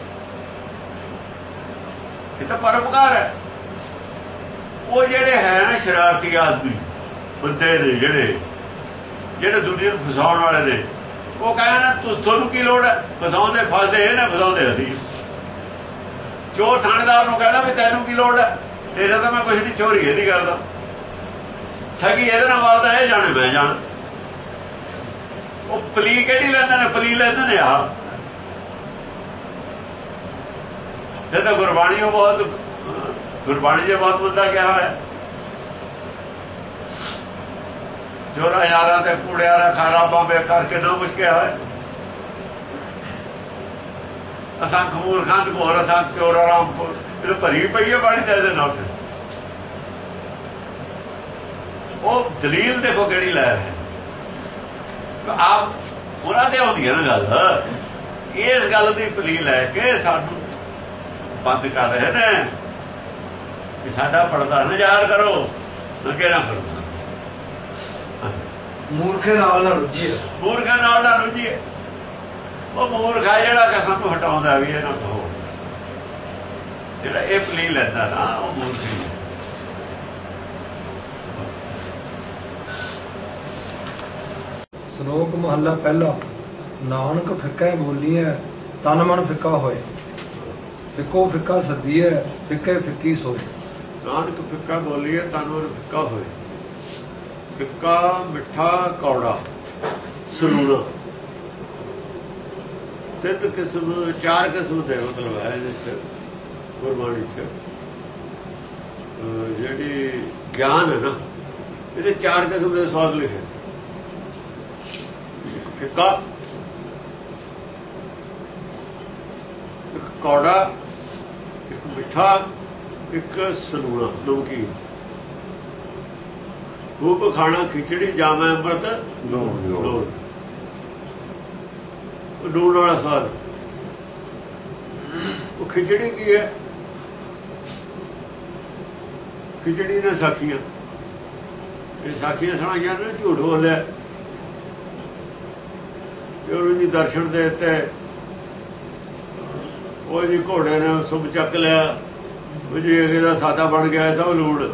ਇਹ ਤਾਂ ਪਰਉਪਕਾਰ ਹੈ। ਉਹ ਜਿਹੜੇ ਹੈ ਨਾ ਸ਼ਰਾਰਤੀ ਆਦਮੀ ਬੰਦੇ ਨੇ, ਜਿਹੜੇ ਦੁਨੀਆ ਨੂੰ ਫਸਾਉਣ ਵਾਲੇ ਨੇ, ਉਹ ਕਹਿੰਦੇ ਨਾ ਤੁਹਾਨੂੰ ਕੀ ਲੋੜ ਹੈ? ਫਸਾਉਂਦੇ ਫਸਦੇ ਇਹ ਨੇ, ਫਸਾਉਂਦੇ ਅਸੀਂ। ਚੋਰ ਥਾਣੇਦਾਰ ਨੂੰ ਕਹਿੰਦਾ ਵੀ ਤੈਨੂੰ ਕੀ ਲੋੜ ਹੈ? ਤੇਰਾ ਤਾਂ ਮੈਂ ਕੁਛ ਨਹੀਂ, ਚੋਰੀ ਇਹ ਨਹੀਂ ਕਰਦਾ, ਠੱਗੀ ਇਹਦੇ ਨਾਲ ਮਾਰਦਾ, ਇਹ ਜਾਣੇ ਮੈਂ ਜਾਣ। ਉਹ ਪਲੀ ਕਿਹੜੀ ਲੈਂਦੇ ਨੇ? ਪਲੀ ਲੈਂਦੇ ਨੇ ਆਹ ਇਹ ਤਾਂ ਗੁਰਬਾਣੀ ਬਹੁਤ, ਗੁਰਬਾਣੀ ਦੇ ਬਹੁਤ ਮੁੱਦਾ ਕਿਹਾ ਹੋਇਆ, ਚੋਰਾ ਯਾਰਾਂ ਤੇ ਕੂੜਿਆਰਾ ਖਾਰਾ ਬਾਬੇ ਕਰਕੇ ਨਾ ਕੁਛ ਕਿਹਾ ਹੋਇਆ। ਅਸੰਖ ਮੂਰਖਾਂ ਘੋਰ ਅਸੰਖ ਚੋਰ ਆਰਾਮ, ਇਹ ਭਰੀ ਪਈ ਹੈ ਬਾਣੀ ਦਾ ਇਹਦੇ ਨਾਲ। ਉਹ ਦਲੀਲ ਦੇਖੋ ਕਿਹੜੀ ਲੈ ਰਹੇ ਆਪ ਉਹਨਾਂ ਦੇ ਆਉਂਦੀ ਹੈ ਨਾ ਗੱਲ, ਇਸ ਗੱਲ ਦੀ ਦਲੀਲ ਲੈ ਕੇ ਸਾਨੂੰ ਬੰਦ ਕਰ ਰਹੇ ਨੇ ਕਿ ਸਾਡਾ ਪਰਦਾ ਨਾ ਜ਼ਾਹਰ ਕਰੋ, ਅੱਗੇ ਨਾ ਕਰੋ। ਮੂਰਖੇ ਨਾਲ ਨਾ ਰੁੱਝੀਏ, ਮੂਰਖਾਂ ਨਾਲ ਨਾ ਰੁੱਝੀਏ। ਉਹ ਮੂਰਖ ਹੈ ਜਿਹੜਾ ਕਿ ਸਾਨੂੰ ਹਟਾਉਂਦਾ ਵੀ ਇਹ ਨਾ ਕਹੋ, ਜਿਹੜਾ ਇਹ ਪਲੀ ਲੈਂਦਾ ਨਾ ਉਹ ਮੂਰਖ ਹੀ ਹੈ। ਸ਼ਲੋਕ ਮਹੱਲਾ ਪਹਿਲਾ। ਨਾਨਕ ਫਿੱਕਾ ਬੋਲੀਐ ਤਨ ਮਨ ਫਿੱਕਾ ਹੋਏ, ਫਿੱਕੋ ਫਿੱਕਾ ਸੱਦੀਐ ਫਿੱਕੇ ਫਿੱਕੀ ਸੋਏ। ਨਾਨਕ ਫਿੱਕਾ ਬੋਲੀਏ ਤਨ ਮਨ ਫਿੱਕਾ ਹੋਏ। ਫਿੱਕਾ ਮਿੱਠਾ ਕੌੜਾ ਸਲੂਣਾ, ਤਿੰਨ ਕਿਸਮ ਚਾਰ ਕਿਸਮ ਦੇ ਮਤਲਬ ਹੈ ਇਹਦੇ ਗੁਰਬਾਣੀ ਚ। ਜਿਹੜੀ ਗਿਆਨ ਹੈ ਨਾ ਇਹਦੇ ਚਾਰ ਕਿਸਮ ਦੇ ਸਵਾਦ ਲਿਖੇ। ਫਿੱਕਾ, ਇੱਕ ਕੌੜਾ, ਇੱਕ ਮਿੱਠਾ, ਇੱਕ ਸਲੂਣਾ ਨਮਕੀਨ। ਖੂਬ ਖਾਣਾ ਖਿਚੜੀ ਜਾਮੈ ਅੰਮ੍ਰਿਤ ਲੂਣ, ਲੂਣ ਵਾਲਾ ਸਵਾਦ। ਉਹ ਖਿਚੜੀ ਕੀ ਹੈ? ਖਿਚੜੀ ਨੇ ਸਾਖੀਆਂ, ਇਹ ਸਾਖੀਆਂ ਸੁਣਾਈਆਂ ਨੇ, ਝੂਠ ਬੋਲਿਆ, ਉਹਨੂੰ ਜੀ ਦਰਸ਼ਨ ਦੇ ਦਿੱਤੇ, ਉਹ ਜੀ ਘੋੜੇ ਨੇ ਸੁਭ ਚੱਕ ਲਿਆ, ਉਹ ਜੀ ਇਹਦਾ ਸਾਦਾ ਬਣ ਗਿਆ ਸਭ ਲੂਣ।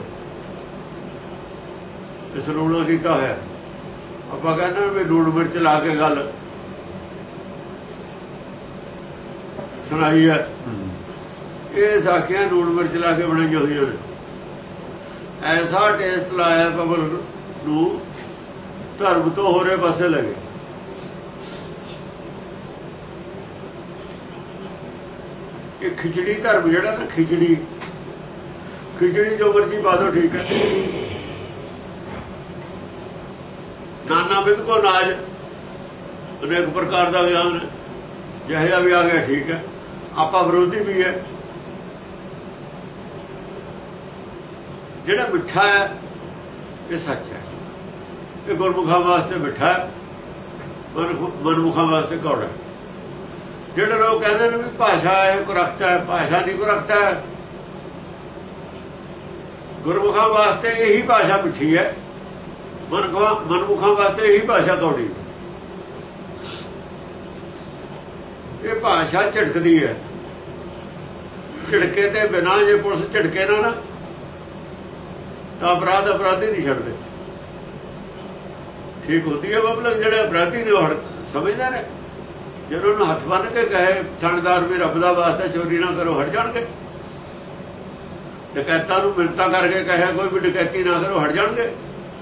ਇਸ ਲੂਣਾ ਕੀਤਾ ਹੋਇਆ। ਆਪਾਂ ਕਹਿੰਦੇ ਵੀ ਲੂਣ ਮਿਰਚ ਲਾ ਕੇ ਗੱਲ ਸੁਣਾਈ ਹੈ। ਇਹ ਸਾਖੀਆਂ ਲੂਣ ਮਿਰਚ ਲਾ ਕੇ ਬਣਾਈਆਂ ਹੋਈਆਂ ਨੇ। ਐਸਾ ਟੇਸਟ ਲਾਇਆ ਪਬਲਿਕ ਨੂੰ, ਧਰਮ ਤੋਂ ਹੋਰੇ ਪਾਸੇ ਲੱਗੇ। ਇਹ ਖਿਚੜੀ ਧਰਮ ਜਿਹੜਾ ਨਾ, ਖਿਚੜੀ ਜੋ ਮਰਜੀ ਪਾ ਦਿਓ ਠੀਕ ਹੈ। ਨਾਨਾ ਵਿਦ ਕੋ ਨਾਜ, ਅਨੇਕ ਪ੍ਰਕਾਰ ਦਾ ਗਿਆਨ ਜਿਹੋ ਜਿਹਾ ਵੀ ਆ ਗਿਆ ਠੀਕ ਹੈ। ਆਪਾਂ ਵਿਰੋਧੀ ਵੀ ਹੈ। ਜਿਹੜਾ ਮਿੱਠਾ ਹੈ ਇਹ ਸੱਚ ਹੈ, ਇਹ ਗੁਰਮੁਖਾਂ ਵਾਸਤੇ ਮਿੱਠਾ ਹੈ, ਮਨਮੁਖਾਂ ਵਾਸਤੇ ਕੌੜਾ। ਜਿਹੜੇ ਲੋਕ ਕਹਿੰਦੇ ਨੇ ਵੀ ਭਾਸ਼ਾ ਇਹ ਕੁਰਖਤਾ ਹੈ, ਭਾਸ਼ਾ ਨਹੀਂ ਕੁਰਖਤਾ ਹੈ। ਗੁਰਮੁਖਾਂ ਵਾਸਤੇ ਇਹੀ ਭਾਸ਼ਾ ਮਿੱਠੀ ਹੈ, ਮਨਮੁਖਾਂ ਵਾਸਤੇ ਇਹੀ ਭਾਸ਼ਾ ਕੌੜੀ। ਇਹ ਭਾਸ਼ਾ ਝਿੜਕਦੀ ਹੈ। ਝਿੜਕੇ ਤੇ ਬਿਨਾਂ ਜੇ ਪੁਲਿਸ ਝਿੜਕੇ ਨਾ ਤਾਂ ਅਪਰਾਧੀ ਨਹੀਂ ਛੱਡਦੇ। ਠੀਕ ਹੁੰਦੀ ਹੈ ਪਬਲਿਕ, ਜਿਹੜੇ ਅਪਰਾਧੀ ਨੇ ਉਹ ਸਮਝਦੇ ਨੇ। ਜਦੋਂ ਉਹਨੂੰ ਹੱਥ ਬੰਨ ਕੇ ਕਹੇ ਥਾਣੇਦਾਰ ਵੀ ਰੱਬ ਦਾ ਵਾਸਤਾ ਚੋਰੀ ਨਾ ਕਰੋ, ਹਟ ਜਾਣਗੇ। ਡਕੈਤਾਂ ਨੂੰ ਮਿੰਨਤਾਂ ਕਰਕੇ ਕਹੇ ਕੋਈ ਵੀ ਡਕੈਤੀ ਨਾ ਕਰੋ, ਹਟ ਜਾਣਗੇ।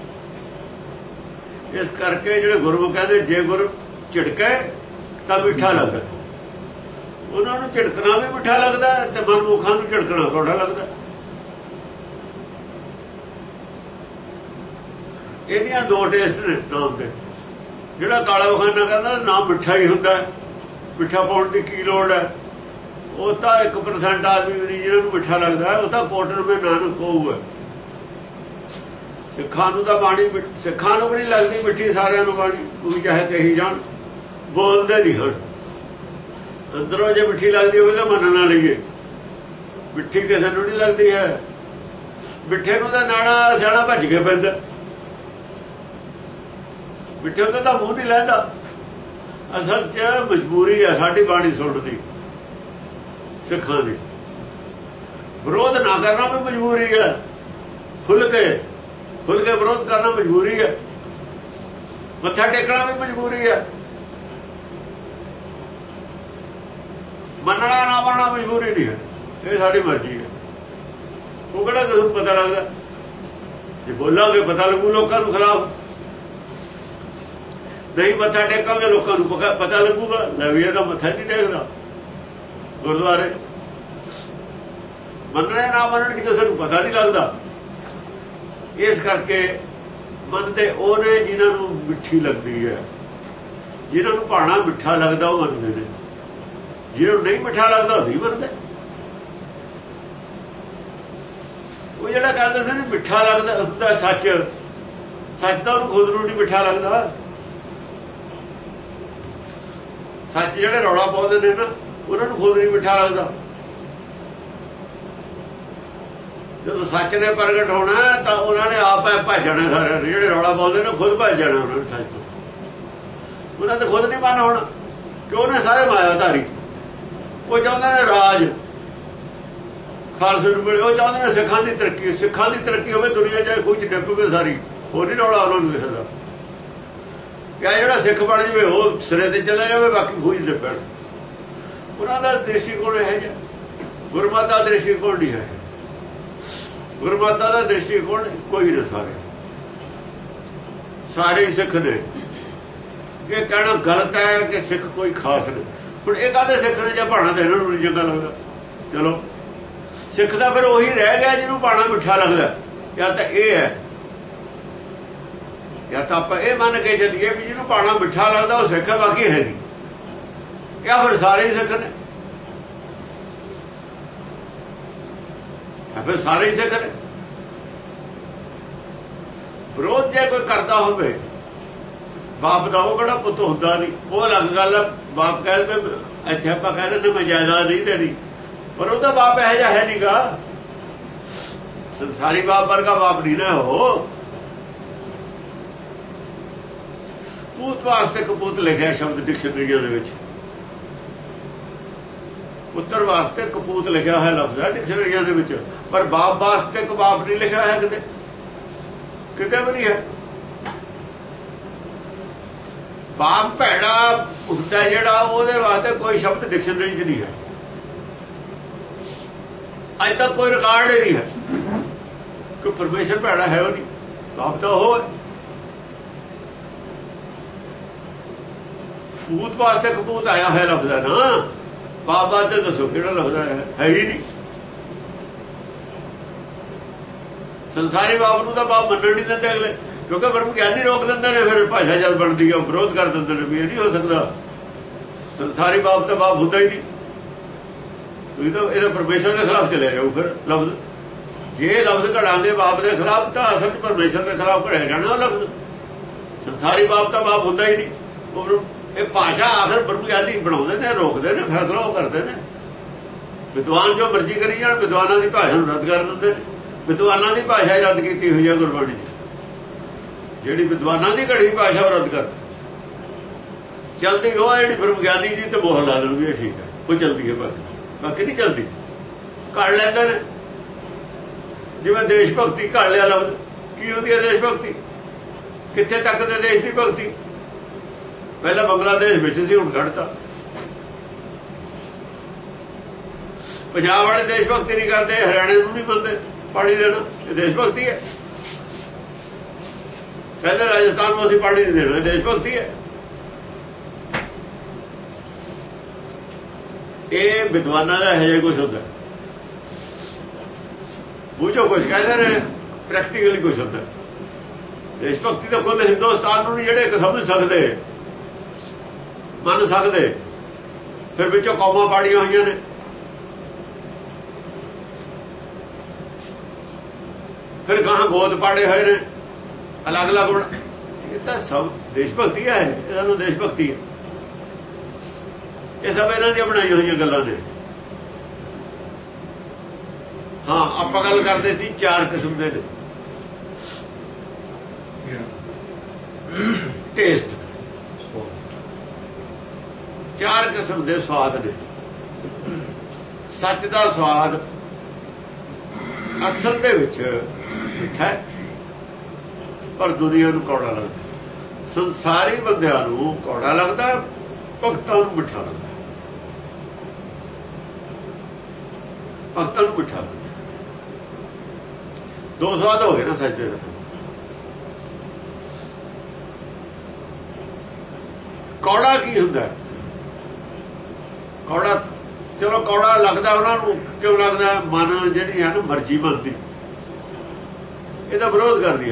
ਇਸ ਕਰਕੇ ਜਿਹੜੇ ਗੁਰਮੁਖ ਕਹਿੰਦੇ ਜੇ ਗੁਰ ਝਿੜਕੇ ਤਾਂ ਮਿੱਠਾ ਲੱਗਦਾ, ਉਹਨਾਂ ਨੂੰ ਝਿੜਕਣਾ ਵੀ ਮਿੱਠਾ ਲੱਗਦਾ ਤੇ ਮਨਮੁਖਾਂ ਨੂੰ ਝਿੜਕਣਾ ਕੌੜਾ ਲੱਗਦਾ। ਇਹਦੀਆਂ ਦੋ ਟੇਸਟ ਨੇ ਨਾਮ ਦੇ। ਜਿਹੜਾ ਕਾਲਾ ਬਖਾਨਾ ਕਹਿੰਦਾ ਨਾਮ ਮਿੱਠਾ ਹੀ ਹੁੰਦਾ, ਮਿੱਠਾ ਪਾਉਣ ਦੀ ਕੀ ਲੋੜ ਹੈ? ਉਹ ਤਾਂ 1% ਆਦਮੀ ਵੀ ਨਹੀਂ ਜਿਹਨਾਂ ਨੂੰ ਮਿੱਠਾ ਲੱਗਦਾ, ਉਹ ਤਾਂ ਕੋਟਰ ਮੇ ਨਾਨਕ ਕਹੂ ਹੈ। ਸਿੱਖਾਂ ਨੂੰ ਤਾਂ ਬਾਣੀ, ਸਿੱਖਾਂ ਨੂੰ ਵੀ ਨਹੀਂ ਲੱਗਦੀ ਮਿੱਠੀ, ਸਾਰਿਆਂ ਨੂੰ ਬਾਣੀ ਕੋਈ ਚਾਹੇ ਕਹੀ ਜਾਣ, ਬੋਲਦੇ ਨਹੀਂ ਹਨ। ਅੰਦਰੋਂ ਜੇ ਮਿੱਠੀ ਲੱਗਦੀ ਹੋਵੇ ਤਾਂ ਮੰਨ ਨਾ ਲਈਏ। ਮਿੱਠੀ ਕਿਸੇ ਨੂੰ ਨਹੀਂ ਲੱਗਦੀ ਹੈ। ਮਿੱਠੇ ਨੂੰ ਤਾਂ ਨਾਣਾ ਸਿਆਣਾ ਭੱਜ ਕੇ ਪੈਂਦਾ, ਮਿੱਠੇ ਹੁੰਦੇ ਤਾਂ ਮੂੰਹ ਨਹੀਂ ਲੈਂਦਾ। ਅਸਲ 'ਚ ਮਜਬੂਰੀ ਹੈ ਸਾਡੀ ਬਾਣੀ ਸੁਣਨ ਦੀ। ਸਿੱਖਾਂ ਦੀ ਵਿਰੋਧ ਨਾ ਕਰਨਾ ਵੀ ਮਜਬੂਰੀ ਹੈ, ਖੁੱਲ ਕੇ ਵਿਰੋਧ ਕਰਨਾ ਮਜਬੂਰੀ ਹੈ, ਮੱਥਾ ਟੇਕਣਾ ਵੀ ਮਜਬੂਰੀ ਹੈ, ਮੰਨਣਾ ਨਾ ਮੰਨਣਾ ਮਜਬੂਰੀ ਨਹੀਂ ਹੈ। ਇਹ ਸਾਡੀ ਮਰਜ਼ੀ ਹੈ। ਉਹ ਕਿਹੜਾ ਕਿਸੇ ਨੂੰ ਪਤਾ ਲੱਗਦਾ? ਜੇ ਬੋਲਾਂਗੇ ਪਤਾ ਲੱਗੂ ਲੋਕਾਂ ਨੂੰ ਖਿਲਾਫ, ਨਹੀਂ ਮੱਥਾ ਟੇਕਾਂਗੇ ਲੋਕਾਂ ਨੂੰ ਪਤਾ ਲੱਗੂਗਾ ਲੈ ਵੀ ਇਹਦਾ ਮੱਥਾ ਨਹੀਂ ਟੇਕਦਾ। ਗੁਰਦੁਆਰੇ ਮੰਨਣੇ ਨਾ ਮੰਨਣ ਦੀ ਕਿਸੇ ਨੂੰ ਪਤਾ ਨਹੀਂ ਲੱਗਦਾ। ਇਸ ਕਰਕੇ ਮੰਨਦੇ ਉਹ ਨੇ ਜਿਨ੍ਹਾਂ ਨੂੰ ਮਿੱਠੀ ਲੱਗਦੀ ਹੈ, ਜਿਨ੍ਹਾਂ ਨੂੰ ਭਾਣਾ ਮਿੱਠਾ ਲੱਗਦਾ ਉਹ ਮੰਨਦੇ ਨੇ, ਜਿਹਨਾਂ ਨੂੰ ਨਹੀਂ ਮਿੱਠਾ ਲੱਗਦਾ ਉਹ ਨਹੀਂ ਮੰਨਦੇ। ਉਹ ਜਿਹੜਾ ਕਹਿੰਦੇ ਸੀ ਮਿੱਠਾ ਲੱਗਦਾ ਹੁੰਦਾ ਸੱਚ, ਸੱਚ ਤਾਂ ਉਹਨੂੰ ਖੁਦ ਨੂੰ ਨਹੀਂ ਮਿੱਠਾ ਲੱਗਦਾ। ਸੱਚ ਜਿਹੜੇ ਰੌਲਾ ਪਾਉਂਦੇ ਨੇ ਨਾ ਉਹਨਾਂ ਨੂੰ ਖੁਦ ਨਹੀਂ ਮਿੱਠਾ ਲੱਗਦਾ। ਜਦੋਂ ਸੱਚ ਨੇ ਪ੍ਰਗਟ ਹੋਣਾ ਤਾਂ ਉਹਨਾਂ ਨੇ ਆਪ ਭੱਜ ਜਾਣਾ, ਸਾਰੇ ਜਿਹੜੇ ਰੌਲਾ ਪਾਉਂਦੇ ਨੇ ਖੁਦ ਭੱਜ ਜਾਣਾ ਉਹਨਾਂ ਨੇ ਸੱਚ ਤੋਂ। ਉਹਨਾਂ ਤੇ ਖੁਦ ਨਹੀਂ ਮੰਨ ਹੋਣਾ, ਕਿਉਂ ਨੇ ਸਾਰੇ ਮਾਇਆਧਾਰੀ। ਉਹ ਚਾਹੁੰਦੇ ਨੇ ਰਾਜ ਖਾਲਸੇ ਨੂੰ ਮਿਲੇ, ਉਹ ਚਾਹੁੰਦੇ ਨੇ ਸਿੱਖਾਂ ਦੀ ਤਰੱਕੀ, ਸਿੱਖਾਂ ਦੀ ਤਰੱਕੀ ਹੋਵੇ, ਦੁਨੀਆ ਚਾਹੇ ਖੂਹ ਚ ਡਿੱਗ ਪਵੇ ਸਾਰੀ, ਹੋਰ ਨਹੀਂ ਰੌਲਾ ਉਹਨਾਂ ਨੂੰ ਕਿਸੇ ਦਾ। ਕਿਆ ਜਿਹੜਾ ਸਿੱਖ ਬਣ ਜਾਵੇ ਉਹ ਸਿਰੇ ਤੇ ਚਲਾ ਜਾਵੇ, ਬਾਕੀ ਖੂਹ ਚ ਡਿੱਗਣ। ਉਹਨਾਂ ਦਾ ਦ੍ਰਿਸ਼ਟੀਕੋਣ ਇਹ ਜਿਹਾ, ਗੁਰਮਤਿ ਦਾ ਦ੍ਰਿਸ਼ਟੀਕੋਣ ਨਹੀਂ ਹੈ। ਗੁਰਮਤਿ ਦਾ ਦ੍ਰਿਸ਼ਟੀਕੋਣ ਕੋਈ ਨਾ, ਸਾਰੇ ਸਿੱਖ ਨੇ। ਇਹ ਕਹਿਣਾ ਗਲਤ ਹੈ ਕਿ ਸਿੱਖ ਕੋਈ ਖਾਸ ਨਹੀਂ। ਹੁਣ ਇਹ ਕਾਹਦੇ ਸਿੱਖ ਨੇ, ਜਾਂ ਭਾਣਾ ਤਾਂ ਇਹਨਾਂ ਨੂੰ ਨਹੀਂ ਚੰਗਾ ਲੱਗਦਾ। ਚਲੋ ਸਿੱਖ ਦਾ ਫਿਰ ਉਹੀ ਰਹਿ ਗਿਆ ਜਿਹਨੂੰ ਭਾਣਾ ਮਿੱਠਾ ਲੱਗਦਾ। ਜਾਂ ਤਾਂ ਇਹ ਹੈ, ਜਾਂ ਤਾਂ ਆਪਾਂ ਇਹ ਮੰਨ ਕੇ ਚੱਲੀਏ ਵੀ ਜਿਹਨੂੰ ਭਾਣਾ ਮਿੱਠਾ ਲੱਗਦਾ ਉਹ ਸਿੱਖ ਹੈ, ਬਾਕੀ ਹੈ ਨਹੀਂ। ਜਾਂ ਫਿਰ ਸਾਰੇ ਹੀ ਸਿੱਖ ਨੇ, ਫਿਰ ਸਾਰੇ ਹੀ ਸਿੱਖ ਨੇ। ਵਿਰੋਧ ਜੇ ਕੋਈ ਕਰਦਾ ਹੋਵੇ ਬਾਪ ਦਾ, ਉਹ ਕਿਹੜਾ ਪੁੱਤ ਹੁੰਦਾ ਨਹੀਂ, ਉਹ ਅਲੱਗ ਗੱਲ ਹੈ। ਬਾਪ ਕਹਿੰਦੇ ਇੱਥੇ ਆਪਾਂ ਕਹਿੰਦੇ ਮੈਂ ਜਾਇਦਾਦ ਨਹੀਂ ਦੇਣੀ, ਪਰ ਉਹਦਾ ਬਾਪ ਇਹੋ ਜਿਹਾ ਹੈ ਨੀ ਗਾ। ਸੰਸਾਰੀ ਬਾਪ ਵਰਗਾ ਬਾਪ ਨਹੀਂ ਨਾ ਉਹ। ਪੂਤ ਵਾਸਤੇ ਕਪੂਤ ਲਿਖਿਆ ਸ਼ਬਦ ਡਿਕਸ਼ਨਰੀਆਂ ਦੇ ਵਿੱਚ, ਪੁੱਤਰ ਵਾਸਤੇ ਕਪੂਤ ਲਿਖਿਆ ਹੈ ਲਫ਼ਜ਼ ਹੈ ਡਿਕਸ਼ਨਰੀਆਂ ਦੇ ਵਿੱਚ, ਪਰ ਬਾਪ ਵਾਸਤੇ ਕਬਾਪ ਨਹੀਂ ਲਿਖਿਆ ਹੈ ਕਿਤੇ, ਕਿਤੇ ਵੀ ਨਹੀਂ ਹੈ। ਬਾਪ ਭੈੜਾ ਹੁੰਦਾ ਜਿਹੜਾ, ਉਹਦੇ ਵਾਸਤੇ ਕੋਈ ਸ਼ਬਦ ਡਿਕਸ਼ਨਰੀ 'ਚ ਨਹੀਂ ਹੈ। ਅੱਜ ਤੱਕ ਕੋਈ ਰਿਕਾਰਡ ਹੀ ਨਹੀਂ ਹੈ ਕਿ ਪਰਮੇਸ਼ਰ ਭੈੜਾ ਹੈ। ਉਹ ਨਹੀਂ, ਬਾਪ ਤਾਂ ਉਹ ਹੈ। ਪੂਤ ਵਾਸਤੇ ਕਪੂਤ ਆਇਆ ਹੋਇਆ ਲਫ਼ਜ਼ ਹੈ ਨਾ, ਬਾਪ ਵਾਸਤੇ ਦੱਸੋ ਕਿਹੜਾ ਲਫ਼ਜ਼ ਹੈ ਹੀ ਨਹੀਂ। ਸੰਸਾਰੀ ਬਾਪ ਨੂੰ ਤਾਂ ਬਾਪ ਮੰਨਣ ਨਹੀਂ ਦਿੰਦੇ ਅਗਲੇ, ਕਿਉਂਕਿ ਬ੍ਰਹਮ ਗਿਆਨੀ ਰੋਕ ਦਿੰਦੇ ਨੇ। ਫਿਰ ਭਾਸ਼ਾ ਜਦ ਬਣਦੀ ਹੈ ਉਹ ਵਿਰੋਧ ਕਰ ਦਿੰਦੇ ਨੇ ਵੀ ਇਹ ਨਹੀਂ ਹੋ ਸਕਦਾ। ਸੰਸਾਰੀ ਬਾਪ ਤਾਂ ਬਾਪ ਹੁੰਦਾ ਹੀ ਨਹੀਂ। ਤੁਸੀਂ ਤਾਂ ਇਹਦਾ ਪਰਮੇਸ਼ਰ ਦੇ ਖਿਲਾਫ ਚਲੇ ਜਾਓ। ਫਿਰ ਲਫ਼ਜ਼ ਜੇ ਲਫ਼ਜ਼ ਘੜਾਂਗੇ ਬਾਪ ਦੇ ਖਿਲਾਫ ਤਾਂ ਅਸਲ 'ਚ ਪਰਮੇਸ਼ਰ ਦੇ ਖਿਲਾਫ ਘੜਿਆ ਜਾਣਾ ਉਹ ਲਫ਼ਜ਼। ਸੰਸਾਰੀ ਬਾਪ ਤਾਂ ਬਾਪ ਹੁੰਦਾ ਹੀ ਨਹੀਂ। ਉਹ ਇਹ ਭਾਸ਼ਾ ਆਖਰ ਬ੍ਰਹਮ ਗਿਆਨੀ ਬਣਾਉਂਦੇ ਨੇ, ਰੋਕਦੇ ਨੇ, ਫੈਸਲਾ ਉਹ ਕਰਦੇ ਨੇ। ਵਿਦਵਾਨ ਜੋ ਮਰਜ਼ੀ ਕਰੀ ਜਾਣ, ਵਿਦਵਾਨਾਂ ਦੀ ਭਾਸ਼ਾ ਨੂੰ ਰੱਦ ਕਰ ਦਿੰਦੇ ਨੇ। ਵਿਦਵਾਨਾਂ ਦੀ ਭਾਸ਼ਾ ਹੀ ਰੱਦ ਕੀਤੀ ਹੋਈ ਹੈ ਗੁਰਬਾਣੀ 'ਚ। ਜਿਹੜੀ ਵਿਦਵਾਨਾਂ ਦੀ ਘੜੀ ਭਾਸ਼ਾ ਉਹ ਰੱਦ ਕਰ ਚਲਦੀ ਉਹ ਹੈ ਜਿਹੜੀ ਬ੍ਰਹਮ ਗਿਆਨੀ ਜੀ ਤੇ ਮੋਹਰ ਲਾ ਦੇਣ ਵੀ ਇਹ ਠੀਕ ਹੈ, ਉਹ ਚਲਦੀ ਹੈ, ਬਾਕੀ ਨਹੀਂ ਚਲਦੀ। ਘੜ ਲੈਂਦੇ ਨੇ, ਜਿਵੇਂ ਦੇਸ਼ ਭਗਤੀ ਘੜ ਲਿਆ ਲਫ਼ਜ਼। ਕੀ ਹੁੰਦੀ ਹੈ ਦੇਸ਼ ਭਗਤੀ? ਕਿੱਥੇ ਤੱਕ ਦੇ ਦੇਸ਼ ਦੀ ਭਗਤੀ? ਪਹਿਲਾਂ ਬੰਗਲਾਦੇਸ਼ ਵਿੱਚ ਸੀ, ਹੁਣ ਘੜਤਾ। ਪੰਜਾਬ ਵਾਲੇ ਦੇਸ਼ ਭਗਤੀ ਨਹੀਂ ਕਰਦੇ, ਹਰਿਆਣੇ ਨੂੰ ਨਹੀਂ ਮੰਨਦੇ ਪਾਣੀ ਦੇਣਾ, ਇਹ ਦੇਸ਼ ਭਗਤੀ ਹੈ। ਕਹਿੰਦੇ ਰਾਜਸਥਾਨ ਨੂੰ ਅਸੀਂ ਪਾਣੀ ਨਹੀਂ ਦੇਣਾ, ਦੇਸ਼ ਭਗਤੀ ਹੈ। ਇਹ ਵਿਦਵਾਨਾਂ ਦਾ ਹੈ ਕੁਝ ਹੁੰਦਾ, ਬੂਝੋ ਕੁਝ ਕਹਿੰਦੇ ਨੇ, ਪ੍ਰੈਕਟੀਕਲੀ ਕੁਝ ਹੁੰਦਾ। ਦੇਸ਼ ਭਗਤੀ ਤਾਂ ਖੁਦ ਹਿੰਦੁਸਤਾਨ ਨੂੰ ਨਹੀਂ ਜਿਹੜੇ ਸਮਝ ਸਕਦੇ, ਮੰਨ ਸਕਦੇ। ਫਿਰ ਵਿੱਚੋਂ ਕੌਮਾਂ ਪਾੜੀਆਂ ਹੋਈਆਂ ਨੇ, ਫਿਰ ਗਾਹਾਂ ਗੋਤ ਪਾੜੇ ਹੋਏ ਨੇ ਅਲੱਗ ਅਲੱਗ। ਇਹ ਤਾਂ ਸਭ ਦੇਸ਼ ਭਗਤੀ ਹੈ, ਇਹਨਾਂ ਨੂੰ ਦੇਸ਼ ਭਗਤੀ ਹੈ। ਇਹ ਸਭ ਇਹਨਾਂ ਦੀਆਂ ਬਣਾਈਆਂ ਹੋਈਆਂ ਗੱਲਾਂ ਨੇ। ਹਾਂ, ਆਪਾਂ ਗੱਲ ਕਰਦੇ ਸੀ 4 ਕਿਸਮ ਦੇ ਨੇ ਟੇਸਟ, 4 ਕਿਸਮ ਦੇ ਸਵਾਦ ਨੇ। ਸੱਚ ਦਾ ਸਵਾਦ ਅਸਲ ਦੇ ਵਿੱਚ ਮਿੱਠਾ ਹੈ, ਪਰ ਦੁਨੀਆ ਨੂੰ ਕੌੜਾ ਲੱਗਦਾ। ਸੰਸਾਰੀ ਬੰਦਿਆਂ ਨੂੰ ਕੌੜਾ ਲੱਗਦਾ, ਭਗਤਾਂ ਨੂੰ ਮਿੱਠਾ ਲੱਗਦਾ। ਭਗਤਾਂ ਨੂੰ ਮਿੱਠਾ ਲੱਗਦਾ। 2 ਸਵਾਦ ਹੋ ਗਏ ਨਾ ਸੱਚ ਦੇ। ਕੌੜਾ ਕੀ ਹੁੰਦਾ? ਕੌੜਾ ਚਲੋ ਕੌੜਾ ਲੱਗਦਾ ਉਹਨਾਂ ਨੂੰ, ਕਿਉਂ ਲੱਗਦਾ? ਮਨ ਜਿਹੜੀ ਹੈ ਨਾ ਮਰਜ਼ੀ ਮੰਨਦੀ, ਇਹਦਾ ਵਿਰੋਧ ਕਰਦੀ ਹੈ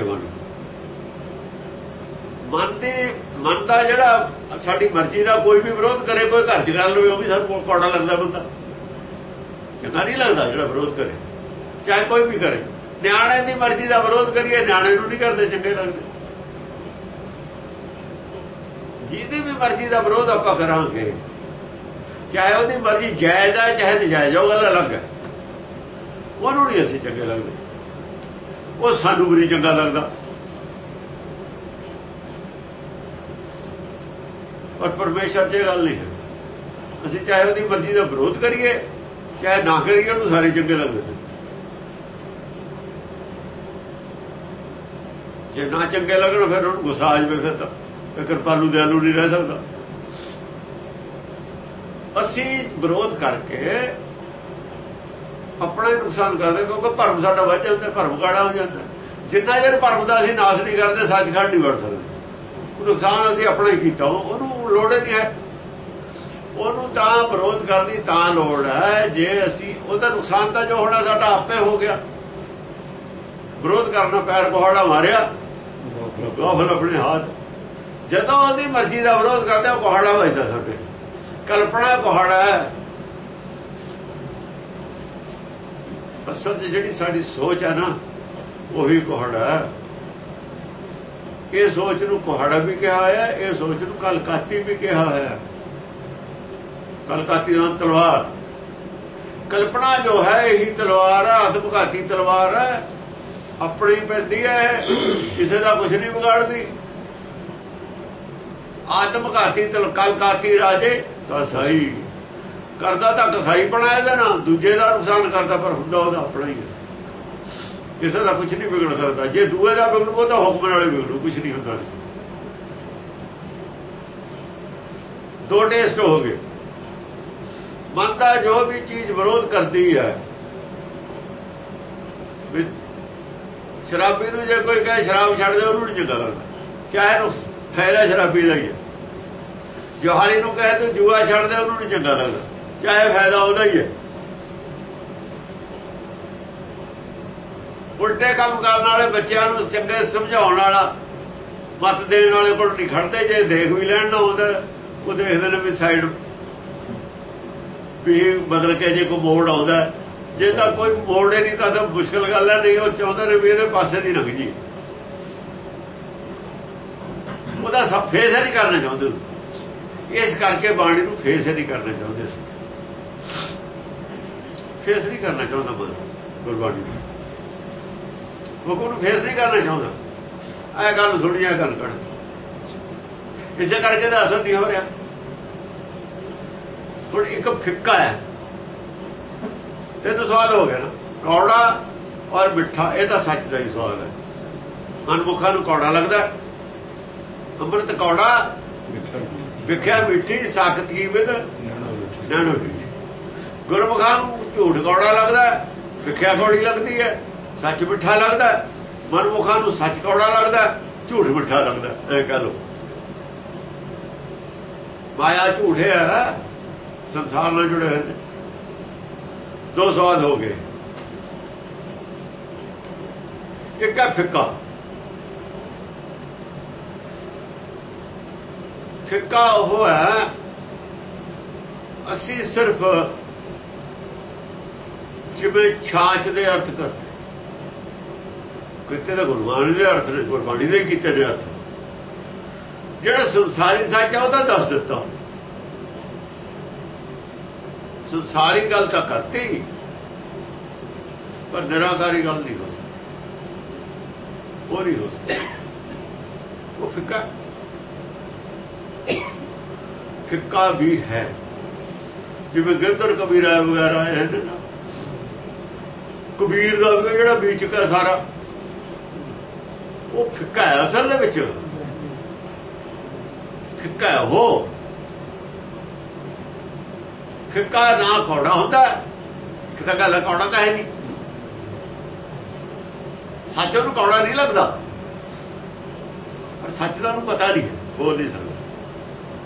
ਮਨ ਦਾ ਜਿਹੜਾ ਸਾਡੀ ਮਰਜ਼ੀ ਦਾ ਕੋਈ ਵੀ ਵਿਰੋਧ ਕਰੇ, ਕੋਈ ਘਰ ਚ ਕਰ ਲਵੇ, ਉਹ ਵੀ ਸਾਨੂੰ ਕੌੜਾ ਲੱਗਦਾ। ਬੰਦਾ ਚੰਗਾ ਨਹੀਂ ਲੱਗਦਾ ਜਿਹੜਾ ਵਿਰੋਧ ਕਰੇ, ਚਾਹੇ ਕੋਈ ਵੀ ਕਰੇ। ਨਿਆਣੇ ਦੀ ਮਰਜ਼ੀ ਦਾ ਵਿਰੋਧ ਕਰੀਏ, ਨਿਆਣੇ ਨੂੰ ਨਹੀਂ ਕਰਦੇ ਚੰਗੇ ਲੱਗਦੇ। ਜਿਹਦੀ ਵੀ ਮਰਜ਼ੀ ਦਾ ਵਿਰੋਧ ਆਪਾਂ ਕਰਾਂਗੇ, ਚਾਹੇ ਉਹਦੀ ਮਰਜ਼ੀ ਜਾਇਜ਼ ਹੈ ਚਾਹੇ ਨਜਾਇਜ਼, ਉਹ ਗੱਲ ਅਲੱਗ ਹੈ, ਉਹਨੂੰ ਨਹੀਂ ਅਸੀਂ ਚੰਗੇ ਲੱਗਦੇ, ਉਹ ਸਾਨੂੰ ਵੀ ਨਹੀਂ ਚੰਗਾ ਲੱਗਦਾ। ਪਰ ਪਰਮੇਸ਼ਰ 'ਚ ਇਹ ਗੱਲ ਨਹੀਂ ਹੈ। ਅਸੀਂ ਚਾਹੇ ਉਹਦੀ ਮਰਜ਼ੀ ਦਾ ਵਿਰੋਧ ਕਰੀਏ ਚਾਹੇ ਨਾ ਕਰੀਏ, ਉਹਨੂੰ ਸਾਰੇ ਚੰਗੇ ਲੱਗਦੇ ਨੇ। ਜੇ ਨਾ ਚੰਗੇ ਲੱਗਣ ਫਿਰ ਉਹਨੂੰ ਗੁੱਸਾ ਆ ਜਾਵੇ, ਫਿਰ ਤਾਂ ਕਿਰਪਾਲੂ ਦਿਆਲੂ ਨਹੀਂ ਰਹਿ ਸਕਦਾ। ਅਸੀਂ ਵਿਰੋਧ ਕਰਕੇ ਆਪਣਾ ਹੀ ਨੁਕਸਾਨ ਕਰਦੇ, ਕਿਉਂਕਿ ਭਰਮ ਸਾਡਾ ਵੱਧ ਜਾਂਦਾ, ਭਰਮ ਗਾੜਾ ਹੋ ਜਾਂਦਾ। ਜਿੰਨਾ ਚਿਰ ਭਰਮ ਦਾ ਅਸੀਂ ਨਾਸ਼ ਨਹੀਂ ਕਰਦੇ, ਸੱਚਖੰਡ ਨਹੀਂ ਵੜ ਸਕਦੇ। ਨੁਕਸਾਨ ਅਸੀਂ ਆਪਣਾ ਹੀ ਕੀਤਾ, ਉਹਨੂੰ ਲੋੜ ਨਹੀਂ ਹੈ। ਉਹਨੂੰ ਤਾਂ ਵਿਰੋਧ ਕਰਨੀ ਤਾਂ ਲੋੜ ਹੈ ਜੇ ਅਸੀਂ ਉਹਦਾ ਨੁਕਸਾਨ ਤਾਂ ਜੋ ਹੋਣਾ ਸਾਡਾ ਆਪੇ ਹੋ ਗਿਆ। ਵਿਰੋਧ ਕਰਨਾ ਪੈਰ ਕੁਹਾੜਾ ਮਾਰਿਆ, ਗੋਫਲ ਆਪਣੇ ਹੱਥ। ਜਦੋਂ ਉਹਦੀ ਮਰਜ਼ੀ ਦਾ ਵਿਰੋਧ ਕਰਦੇ ਉਹ ਕੁਹਾੜਾ ਵੱਜਦਾ ਸਾਡੇ। ਕਲਪਨਾ ਕੁਹਾੜਾ ਹੈ, ਅਸਲ 'ਚ ਜਿਹੜੀ ਸਾਡੀ ਸੋਚ ਹੈ ਨਾ ਉਹੀ ਕੁਹਾੜਾ ਹੈ। ਇਹ ਸੋਚ ਨੂੰ ਕੁਹਾੜਾ ਵੀ ਕਿਹਾ ਹੋਇਆ, ਇਹ ਸੋਚ ਨੂੰ ਕਲਕਾਤੀ ਵੀ ਕਿਹਾ ਹੋਇਆ। ਕਲਕਾਤੀ ਦਾ ਤਲਵਾਰ, ਕਲਪਨਾ ਜੋ ਹੈ ਇਹੀ ਤਲਵਾਰ ਹੈ, ਆਤਮਘਾਤੀ ਤਲਵਾਰ ਹੈ। ਆਪਣੀ ਪੈਂਦੀ ਹੈ, ਕਿਸੇ ਦਾ ਕੁਝ ਨਹੀਂ ਵਿਗਾੜਦੀ। ਆਤਮਘਾਤੀ ਕਲਕਾਤੀ ਰਾਜੇ ਕਸਾਈ ਕਰਦਾ, ਤਾਂ ਕਸਾਈ ਬਣਾਇਆ ਇਹਦੇ ਨਾਲ, ਦੂਜੇ ਦਾ ਨੁਕਸਾਨ ਕਰਦਾ, ਪਰ ਹੁੰਦਾ ਉਹਦਾ ਆਪਣਾ ਹੀ ਹੈ। ਕਿਸੇ ਦਾ ਕੁਝ ਨਹੀਂ ਵਿਗੜ ਸਕਦਾ। ਜੇ ਦੂਏ ਦਾ ਵਿਗੜੂ ਤਾਂ ਹੁਕਮ ਨਾਲੇ ਵਿਗੜੂ, ਕੁਝ ਨਹੀਂ ਹੁੰਦਾ। ਦੋ ਟੇਸਟ ਹੋ ਗਏ। ਮਨ ਦਾ ਜੋ ਵੀ ਚੀਜ਼ ਵਿਰੋਧ ਕਰਦੀ ਹੈ, ਸ਼ਰਾਬੀ ਨੂੰ ਜੇ ਕੋਈ ਕਹੇ ਸ਼ਰਾਬ ਛੱਡ ਦੇ, ਉਹਨੂੰ ਨਹੀਂ ਚੰਗਾ ਲੱਗਦਾ, ਚਾਹੇ ਨੂੰ ਫਾਇਦਾ ਸ਼ਰਾਬੀ ਦਾ ਹੀ ਹੈ। ਜੋਹਾਰੀ ਨੂੰ ਕਹੇ ਤੂੰ ਜੂਆ ਛੱਡ ਦੇ, ਉਹਨੂੰ ਨਹੀਂ ਚੰਗਾ ਲੱਗਦਾ, ਚਾਹੇ ਫਾਇਦਾ ਉਹਦਾ ਹੀ ਹੈ। ਉਲਟੇ ਕੰਮ ਕਰਨ ਵਾਲੇ ਬੱਚਿਆਂ ਨੂੰ ਚੰਗੇ ਸਮਝਾਉਣ ਵਾਲਾ, ਮੱਤ ਦੇਣ ਵਾਲੇ ਕੋਲ ਨਹੀਂ ਖੜਦੇ। ਜੇ ਦੇਖ ਵੀ ਲੈਣ ਨਾ ਆਉਂਦਾ, ਉਹ ਦੇਖਦੇ ਨੇ ਵੀ ਸਾਈਡ ਵੀ ਬਦਲ ਕੇ ਜੇ ਕੋਈ ਮੋੜ ਆਉਂਦਾ। ਜੇ ਤਾਂ ਕੋਈ ਮੋੜ ਹੀ ਨਹੀਂ ਤਾਂ ਮੁਸ਼ਕਿਲ ਗੱਲ ਹੈ। ਨਹੀਂ, ਉਹ ਚਾਹੁੰਦੇ ਨੇ ਵੀ ਇਹਦੇ ਪਾਸੇ ਦੀ ਲੰਘ ਜੀ, ਉਹਦਾ ਫੇਸ ਨਹੀਂ ਕਰਨਾ ਚਾਹੁੰਦੇ। ਇਸ ਕਰਕੇ ਬਾਣੀ ਨੂੰ ਫੇਸ ਨਹੀਂ ਕਰਨਾ ਚਾਹੁੰਦੇ। ਫੇਸ ਨਹੀਂ ਕਰਨਾ ਚਾਹੁੰਦਾ ਮਨ ਗੁਰਬਾਣੀ ਨੂੰ, ਹੁਕਮ ਨੂੰ ਫੇਸ ਨਹੀਂ ਕਰਨਾ ਚਾਹੁੰਦਾ। ਇਹ ਗੱਲ ਸੁਣੀ, ਇਹ ਗੱਲ ਕੱਢ, ਇਸੇ ਕਰਕੇ ਤਾਂ ਅਸਰ ਨਹੀਂ ਹੋ ਰਿਹਾ। ਹੁਣ ਇੱਕ ਫਿੱਕਾ ਹੈ, ਤਿੰਨ ਸਵਾਦ ਹੋ ਗਏ ਨਾ, ਕੌੜਾ ਔਰ ਮਿੱਠਾ। ਇਹ ਤਾਂ ਸੱਚ ਦਾ ਹੀ ਸਵਾਦ ਹੈ। ਮਨਮੁਖਾਂ ਨੂੰ ਕੌੜਾ ਲੱਗਦਾ, ਅੰਮ੍ਰਿਤ ਕੌੜਾ, ਵਿਖਿਆ ਮਿੱਠੀ, ਸਾਖਤ ਕੀ ਵਿਦ ਨੈਣੋ ਮਿੱਠੀ। ਗੁਰਮੁਖਾਂ ਨੂੰ ਝੂਠ ਕੌੜਾ ਲੱਗਦਾ, ਵਿਖਿਆ ਕੌੜੀ ਲੱਗਦੀ ਹੈ, ਸੱਚ ਮਿੱਠਾ ਲੱਗਦਾ। ਮਨਮੁਖਾਂ ਨੂੰ ਸੱਚ ਕੌੜਾ ਲੱਗਦਾ, ਝੂਠ ਮਿੱਠਾ ਲੱਗਦਾ। ਇਹ ਕਹਿ ਲੋ ਮਾਇਆ ਝੂਠ ਹੈ, ਸੰਸਾਰ ਨਾਲ ਜੁੜੇ ਹੋਏ ਨੇ। ਦੋ ਸਵਾਦ ਹੋ ਗਏ। ਇੱਕ ਹੈ ਫਿੱਕਾ। ਫਿੱਕਾ ਉਹ ਹੈ, ਅਸੀਂ ਸਿਰਫ ਜਿਵੇਂ ਛਾਛ ਦੇ ਅਰਥ ਕਰਦੇ, ਕਿਤੇ ਤਾਂ ਗੁਰਬਾਣੀ ਦੇ ਅਰਥ ਨੇ, ਗੁਰਬਾਣੀ ਦੇ ਕੀਤੇ ਨੇ ਅਰਥ। ਜਿਹੜਾ ਸੰਸਾਰੀ ਸੱਚ ਹੈ ਉਹ ਤਾਂ ਦੱਸ ਦਿੱਤਾ, ਸੰਸਾਰੀ ਗੱਲ ਤਾਂ ਕਰਤੀ, ਪਰ ਨਿਰਾਕਾਰੀ ਗੱਲ ਨਹੀਂ ਹੋ ਸਕਦੀ। ਉਹ ਨਹੀਂ ਹੋ ਸਕਦੀ। ਉਹ ਫਿੱਕਾ ਫਿੱਕਾ ਵੀ ਹੈ। ਜਿਵੇਂ ਗਿਰਧਰ ਕਬੀਰਾ ਵਗੈਰਾ ਹੈ, ਕਬੀਰ ਦਾ ਵੀ ਜਿਹੜਾ ਬੀਚ ਕਾ ਸਾਰਾ ਉਹ ਫਿੱਕਾ ਹੈ। ਅਸਲ ਦੇ ਵਿੱਚ ਫਿੱਕਾ ਹੈ। ਉਹ ਫਿੱਕਾ ਨਾ ਕੌੜਾ ਹੁੰਦਾ। ਇੱਕ ਤਾਂ ਗੱਲ ਕੌੜਾ ਤਾਂ ਹੈ ਨਹੀਂ, ਸੱਚ ਉਹਨੂੰ ਕੌੜਾ ਨਹੀਂ ਲੱਗਦਾ, ਪਰ ਸੱਚ ਦਾ ਉਹਨੂੰ ਪਤਾ ਨਹੀਂ ਹੈ, ਬੋਲ ਨਹੀਂ ਸਕਦਾ।